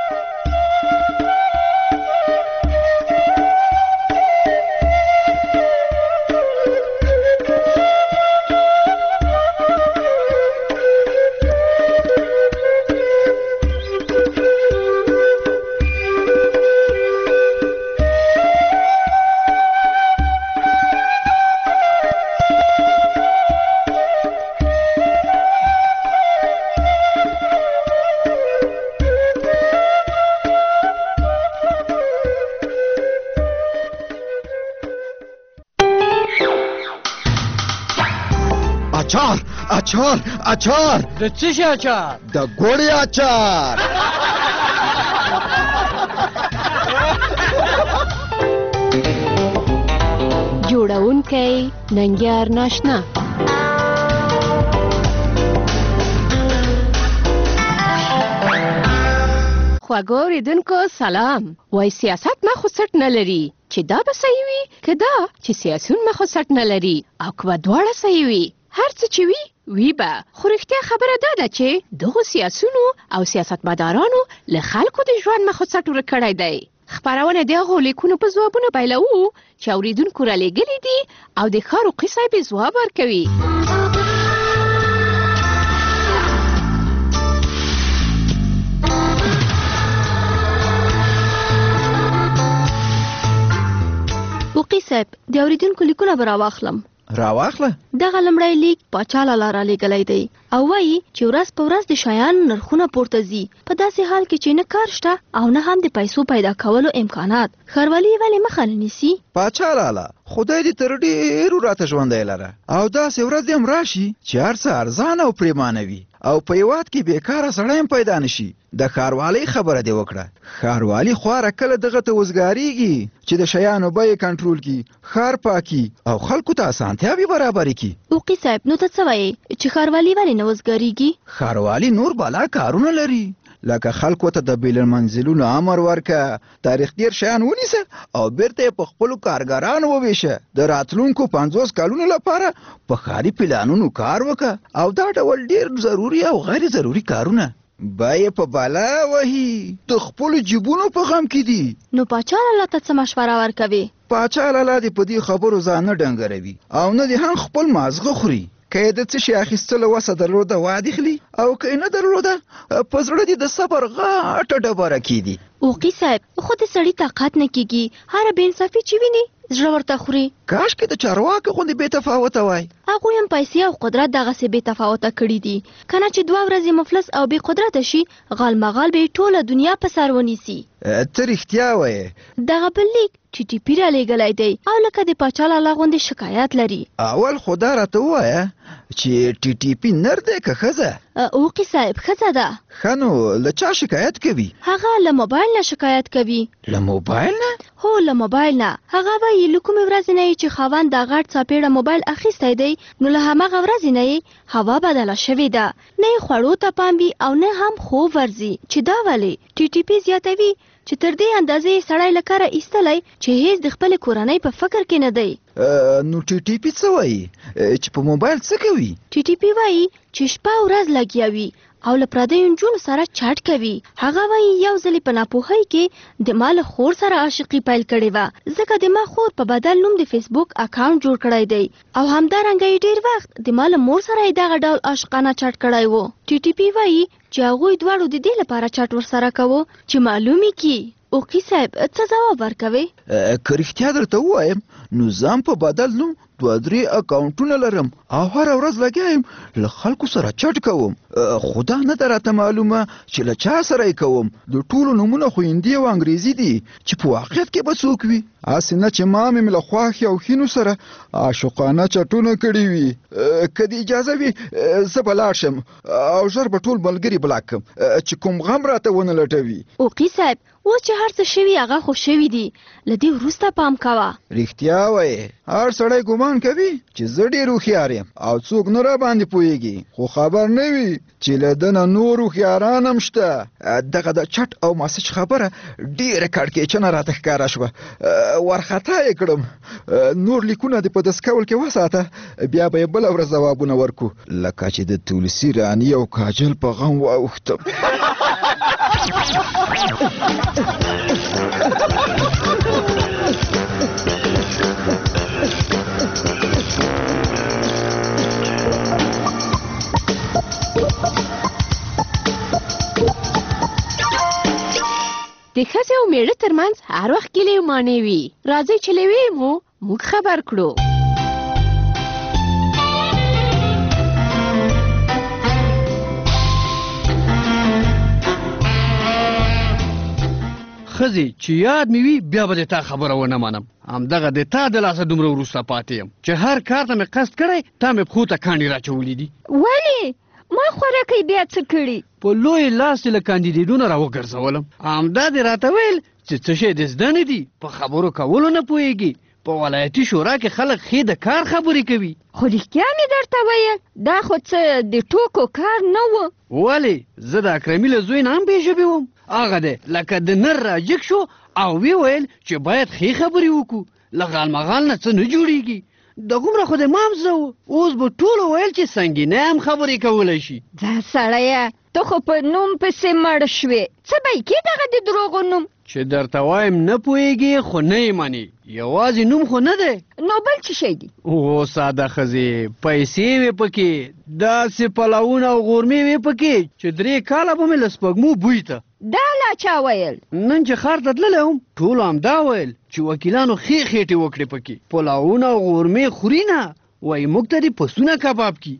اچار اچار اچار د څه شي اچار؟ د ګوړې اچار. جوړونکی ننګیار ناشنا. خواږه اوریدونکو سلام. وای سیاست ما خو سټ نه لري چې دا به صحیح وي که دا چې سیاسیون ما خو سټ نه لري، او که به دواړه صحیح وي. هر څه چې وي وي به، خو رښتیا خبره دا ده چې دغو سیاسونو او سیاستمدارانو له خلکو د ژوند مخ سټ ورک کړی دی. خپرونه د هغو لیکونو په ځوابونو پیلوو چې اوریدونکو رالیږلي دي او د خاروقي صاحب ځواب ورکوي. وقي صاحب د اوریدونکو لیکونه به راواخلم. راواخله. دغه لمړی لیک پاچا لاله رالیږلی دی او وایي چې ورځ په ورځ د شیانو نرخونه پورته ځي، په داسې حال کې چې نه کار شته او نه هم د پیسو پیدا کولو امکانات. ښاروالي ولې مخه نه نیسي؟ پاچا لاله خدای دې تر ډېرو راته ژوندی لره، او داسې ورځ دې هم راشي چې هر څه ارزانه او پرېمانه وي او په هېواد کې بېکاره سړی هم پیدا نشي. د ښاروالۍ خبره دې وکړه. ښاروالي خواره کله دغه ته وزګارېږي چې د شیانو بیې کنټرول کړي، ښار پاکي او خلکو ته اسانتیاوې برابرې کړي. وقي صاحب نو ته څه وایې چې ښاروالي ولې نه وزګارېږي؟ ښاروالي نور بالا کارونه لري، لکه خلکو ته د بیل المنزلونو امر ورکه، تاریخ دیر شیان ونیسه او بیرته یې په خپلو کارګرانو وویشه، د راتلونکو پنځوس کلونو لپاره په ښاري پلانونو کار وکړه او دا ډول ډیر ضروري او غیر ضروري کارونه بیې په بالا وهي، د خپلو جیبونو په غم کې دي. نو پاچا لاله ته څه مشوره ورکوي؟ پاچا لاله دې په دې خبرو ځان نه ډنګروي او نه دې هم خپل مازغه خوري. که یې د څه شي اخیستلو وسه درلوده وعدې خلي او که یې نه درلوده په زړه دې د صبر غاټه ډبره کېدي. وقي صاحب خو د سړي طاقت نه کېږي، هره بې انصافي چې ویني زړه ورته خوري. کاشکې د چارواکو غوندې بې تفاوته وای. هغوی هم پیسې او قدرت دغسې بې تفاوته کړي دي، که نه چې دوه ورځې مفلس او بې قدرته شي غالمغال به یې ټوله دنیا په سر ونیسي. ته رښتیا وایې. دغه بل لیک چې ټیپي رالیږلی دی او لکه د پاچا لاله غوندې شکایت لري. اول خو دا راته ووایه چې ټي ټي پي نر دی که ښځه؟ وقي صاحب ښځه ده. ښه نو له چا شکایت کوي؟ هغه له موبایل نه شکایت کوي. له موبایل نه؟ هو له موبایل نه. هغه وایي له کومې ورځې نه یې چې خاوند د غټ څاپېړه موبایل اخیستی دی نو له هماغه ورځې نه یې هوا بدله شوې ده، نه یې خوړو ته پام وي او نه هم خوب ورځي. چې دا ولې ټي ټي پي زیاتوي چې تر دې اندازې سړی له کاره ایستلی چې هیڅ د خپلې کورنۍ په فکر کې نه دی. نو ټي ټي پي څه وایي چې په موبایل څه کوي؟ ټي ټي پي وایي چې شپه ورځ لګیا وي او له پردیو نجونو سره چاټ کوي. هغه وایي یو ځلې په ناپوهۍ کې د ما له خور سره عاشقي پیل کړې وه، ځکه د ما خور په بدل نوم د فیسبوک اکاونټ جوړ کړی دی او همدارنګه یې ډېر وخت د ما له مور سره یې دغه ډول عاشقانه چاټ کړی و. ټي ټي پي وایي چې هغوی دواړو د دې لپاره چاټ ورسره کوو چې معلومې کړي. اوقي صاحب څه ځواب ورکوي؟ که رښتیا درته ووایم نو ځان په بدل نوم دوه درې اکاونټونه لرم او هره ورځ لګیا یم له خلکو سره چټ کوم، خو دا نه ده راته معلومه چې له چا سره یې کوم. د ټولو نومونه خو هندي او انګریزي دي چې په واقعیت کې به څوک وي؟ هسې نه چې ما مې له خواښې او خینو سره عاشقانه چټونه کړي وي. که د اجازه وي زه به لاړ شم او ژر به ټول ملګري بلاک کړم چې کوم غم راته ونه لټوي. اوقي صاحب اوس چې هر څه شوي هغه خو شوي دي، له دې وروسته پام کوه. رښتیا وایې، هر سړی ګمان کوي چې زه ډېر هوښیار یم او څوک نه راباندې پوهېږي، خو خبر نه وي چې له ده نه نور هوښیاران هم شته. دغه د چټ او مسج خبره ډېره کړکېچنه راته ښکاره شوه، وارخطا یې کړم. نور لیکونه دې په دستکول کې وساته، بیا به یې بله ورځ ځوابونه ورکو، لکه چې د تولسي رانی او کاجل په غم واوښتم. د ښځې او میړه ترمنځ هر وخت ګیلې او مانې وي. راځئ چې له ویې مو موږ خبر کړو. ښځې چې یاد مې وي بیا به د تا خبره ونه منم. همدغه د تا د لاسه دومره وروسته پاتې یم چې هر کار ته مې قصد کړی تا مې پښو ته کاڼي راچولي دي. ولې ما خوراکۍ بیا څه کړي؟ په لوی لاس یې له کاندیدېدو نه راوګرځولم. همدا دې راته ویل چې څه شی د زده نه دي، په خبرو کولو نه پوهېږي. په ولایتي شورا کې خلک ښې د کار خبرې کوي. خو رښتیا مې درته ویل دا خو څه د ټوکو کار نه و. ولې زه د اکرمي له زوی نه هم بېژبې وم. هغه دی لکه د نر راجګ شو او وی ویل چې باید ښې خبرې وکړو، له غالمغال نه څه نه جوړېږي. دغومره خو د مام زه و، اوس به ټولو ویل چې سنګینه هم خبرې کولی شي. ځه سړیه ته خو په نوم پسې مړ شوې، څه به یې کې دغه د دروغو نوم؟ چې درته وایم نه پوهېږي خو نه یې منې، یوازې نوم خو نه دی. نو بل څه شی دي؟ او ساده ښځې پیسې وې پکې، داسې پلونه او غورمې وې پکې چې درې کاله به مې له سپږمو بوی ته. دا لا چا ویل؟ نن چې ښار ته تللی وم ټولو همدا ویل چې وکیلانو ښې خېټې وکړې پکې، پلونه او غورمې خوري نه، وایي موږ ته دې پسونه کباب کي.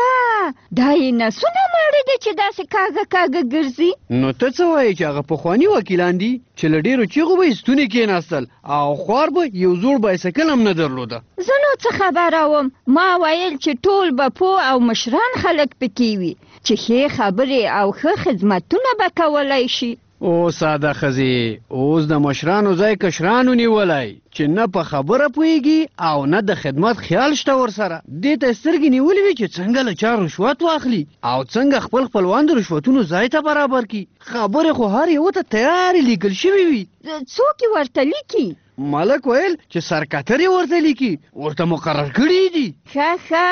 ښه دا یې نسونه ماړه دي چې داسې کاږه کاږه ګرځي. نو ته څه وایې چې هغه پخواني وکیلان دي چې له ډېرو چیغو به یې ستونې کېناستل او خوار به یو زوړ بایسکل هم نه درلوده. زه نو څه خبره وم، ما ویل چې ټول به پوه او مشران خلک پکې وي چې ښې خبرې او ښه خدمتونه به کولی شي. او ساده ښځې اوس د مشرانو ځای کشرانو نیولی چې نه په خبره پوهېږي او نه د خدمت خیال شته ورسره. دې ته سترګې نیولې وي چې څنګه له چا رشوت واخلي او څنګه خپل خپلوان د رشوتونو ځای ته برابر کړي. خبرې خو هر یوه ته تیارې لیکل شوي وي. څوک یې ورته لیکي؟ ملک ویل چې سرکتر یې ورته لیکي، ورته مقرر کړي دي. ښه ښه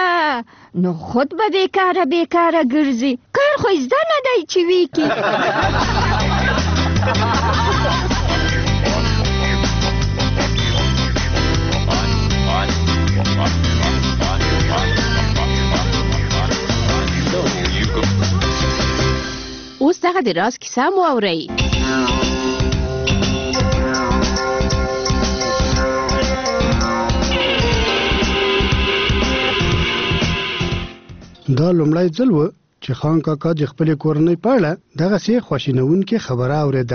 نو خود به بېکاره بېکاره ګرځي، کار خو یې زده نه دی چې ویکي. اوس دغه د راز کیسه مو اورئ. دا لومړی ځل و چې خان کاکا د خپلې کورنۍ په اړه دغسې خواشینونکې خبره اورېده.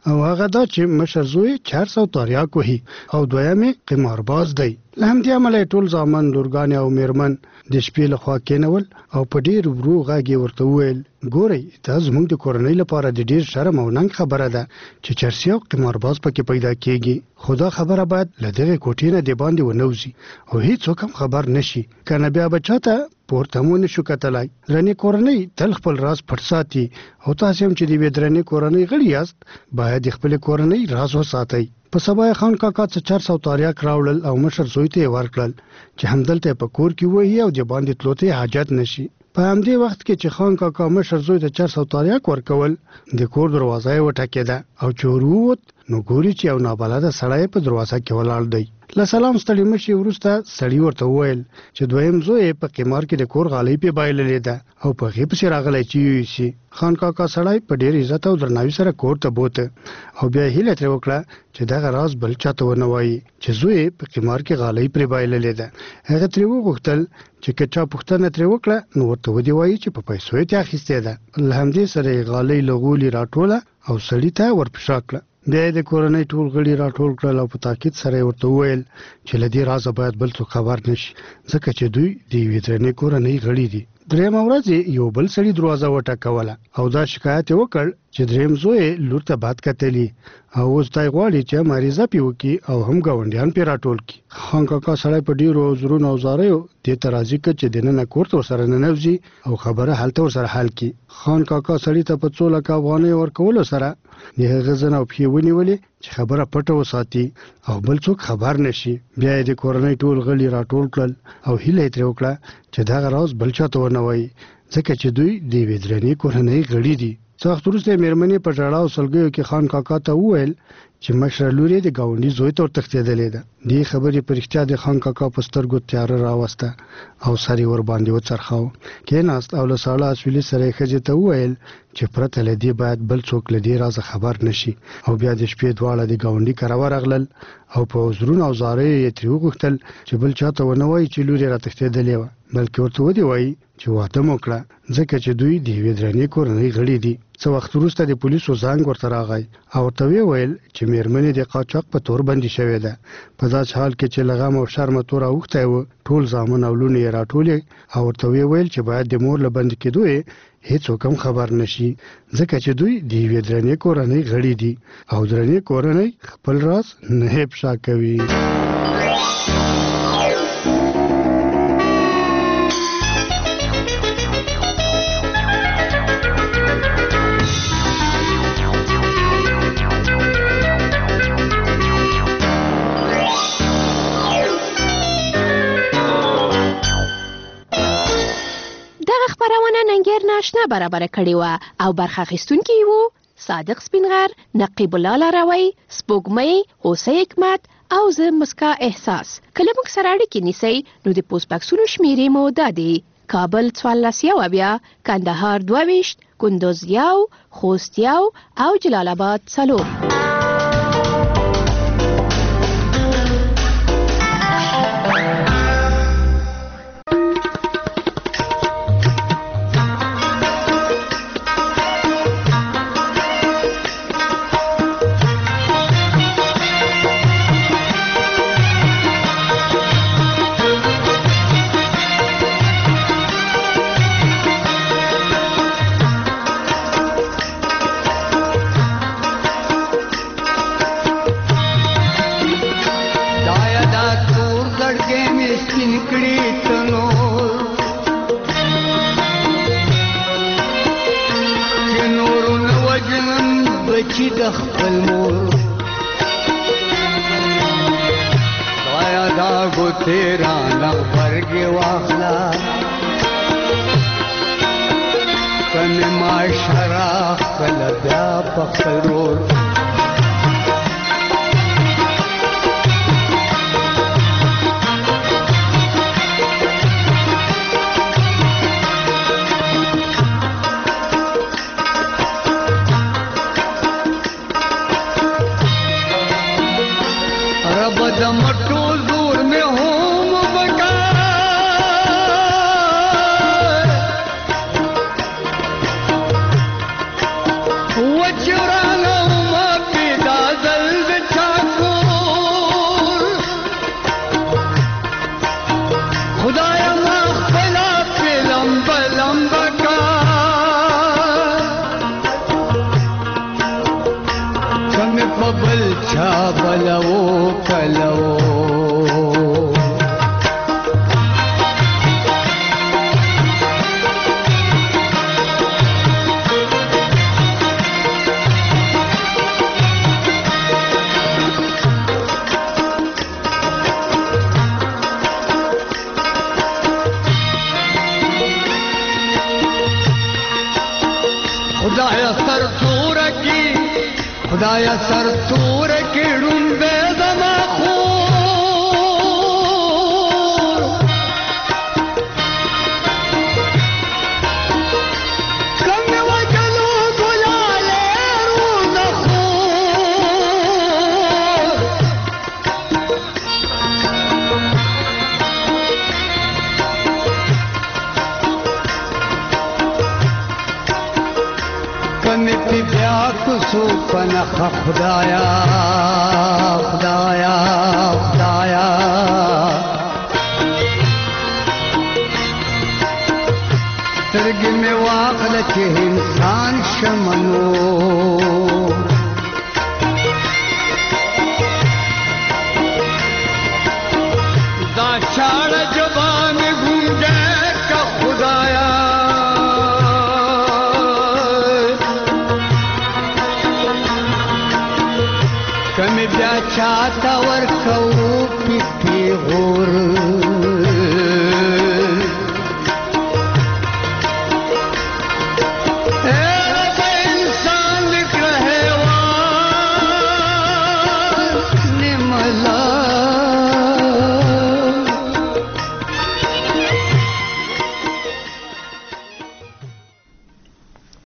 او هغه دا چې مشر زوی چهار سوه تریاک وهي او دویم قمارباز دی. له همدې امله ټول زامن لورګانې او میرمن د شپې لخوا کېنول او په ډېر ورو غږ یې ورته وویل ګورئ دا زموږ د کورنۍ لپاره د ډېر شرم او ننګ خبره ده چې چرسي او قمارباز پکې پیدا کېږي، خو دا خبره باید له دغې کوټې نه د باندې ونوځي او هیڅوک هم خبر نشي، کنه بیا به چاته پورته مو نشو کتلی. درنې کورنۍ تل خپل راز پټ ساتي او تاسې هم چې د یوې درنې کورنۍ غړي یاست باید د خپلې کورنۍ راز وساتئ. په سبا خان کاکا څه چار سوه تریاک راوړل او مشر زوی ته یې ورکړل چې همدلته په کور کې ووهي او د باندې تلو ته حاجت نشي. په همدې وخت کې چې خان کاکا مشر زوی ته چار سوه تریاک ورکول د کور دروازه یې وټکېده او چې ور ووت نو ګوري چې یو نابلده سړی په دروازه کې ولاړ دی. له سلام ستړي مشي وروسته سړي ورته وویل چې دویم زوی په قمار کې د کور غالۍ پې بایللې ده او په هغې پسې راغلی چې یوسي. خان کاکا سړی په ډېر عزت او درناوي سره کور ته بوته او بیا هیله ترې وکړه چې دغه راز بل چاته ونه وایي چې زوی په قمار کې غالۍ پرې بایللې ده. هغه ترې وغوښتل چې که چا پوښتنه ترې وکړه نو ورته ودې وایي چې په پیسو یې ترې اخیستې ده. له همدې سره یې غالۍ له غولي راټوله او سړي ته ورپشا کړه. بیا یې د کورنۍ ټول غړي راټول کړل او په تاکید سره یې ورته وویل چې له دې رازه باید بل څوک خبر نشي ځکه چې دوی د یوې درنې کورنۍ غړي دي. درېیمه ورځ یو بل سړي دروازه وټکوله او دا شکایت یې وکړ چې درېیم زوی لور ته بد کتلي او اوس دی غواړي چې مریضه پې وکړي او هم ګاونډیان پې راټول کړي. خان کاکا سړی په ډېرو عذرونو او زاریو دې ته راضي کړ چې دننه کور ته ورسره ننوځي او خبره هلته ورسره حل کړي. خان کاکا سړي ته په څو لکه افغانیو ورکولو سره د هغه ځن او پښې ونیولې چې خبره پټه وساتي او بل څوک خبر نشي. بیا یې د کورنۍ ټول غړي راټول کړل او هیله یې ترې وکړه چې دغه راز بل چاته ونه وایي ځکه چې دوی د یوې درنې کورنۍ غړي دي. څه وخت وروسته یې مېرمنې په ژړا او سلګیو کې خان کاکا ته وویل چې مشره لور یې د ګاونډي زوی ته ورتښتېدلې ده. دې خبرې په رښتیا د خان کاکا په سترګو تیاره راوسته او سر یې ورباندې وڅرخاوه. کېناست او له ساړه اسویلي سره یې ښځې ته وویل چې پرته له دې باید بل څوک له دې رازه خبر نشي او بیا د شپې دواړه د ګاونډي کره ورغلل او په عذرونو او زاریو یې ترې وغوښتل چې بل چاته ونه وایي چې لور یې راتښتېدلې وه بلکې ورته ودې وایي چې واده مو کړه ځکه چې دوی د یوې درنې کورنۍ غړي دي. څه وخت وروسته د پولیسو زنګ ورته راغی او ورته ویې ویل چې مېرمنې د قاچاق په تور بندي شوې ده. په داسې حال کې چې له غم او شرمه توره اوښتی و ټول زامن او لوڼې یې راټولې او ورته ویې ویل چې باید د مور له بندي کېدو یې هیڅوک هم خبر نشي ځکه چې دوی د یوې درنې کورنۍ غړي دي او درنې کورنۍ خپل راز نه افشا کوي. ناشنا برابر کړی و او برخه اخیستونکي وو صادق سپینغر، نقیب الله لاروی، سپوږمۍ، هوسۍ حکمت او زه مسکا احساس. کله موږ سره اړیکې نیسئ نو د پوسټ باکسونو شمیرې مو دا دي: کابل څوارلس یو اویا، کندهار دوه ویشت، کندوز یو، خوست یو او جلال آباد څلور. What you run over چا بلو کلو خدایا سر تور کی خدایا سر تور کی ډومبه زما خور کم وجلو ګلاله روز خور کمیتی بیا کسو پنخ خدایا خدایا خدایا سترګې مې واخله چې انسان شمنو دا چاړه جبان ګونجه کا خدایا کمی بیا چاہتا ورکو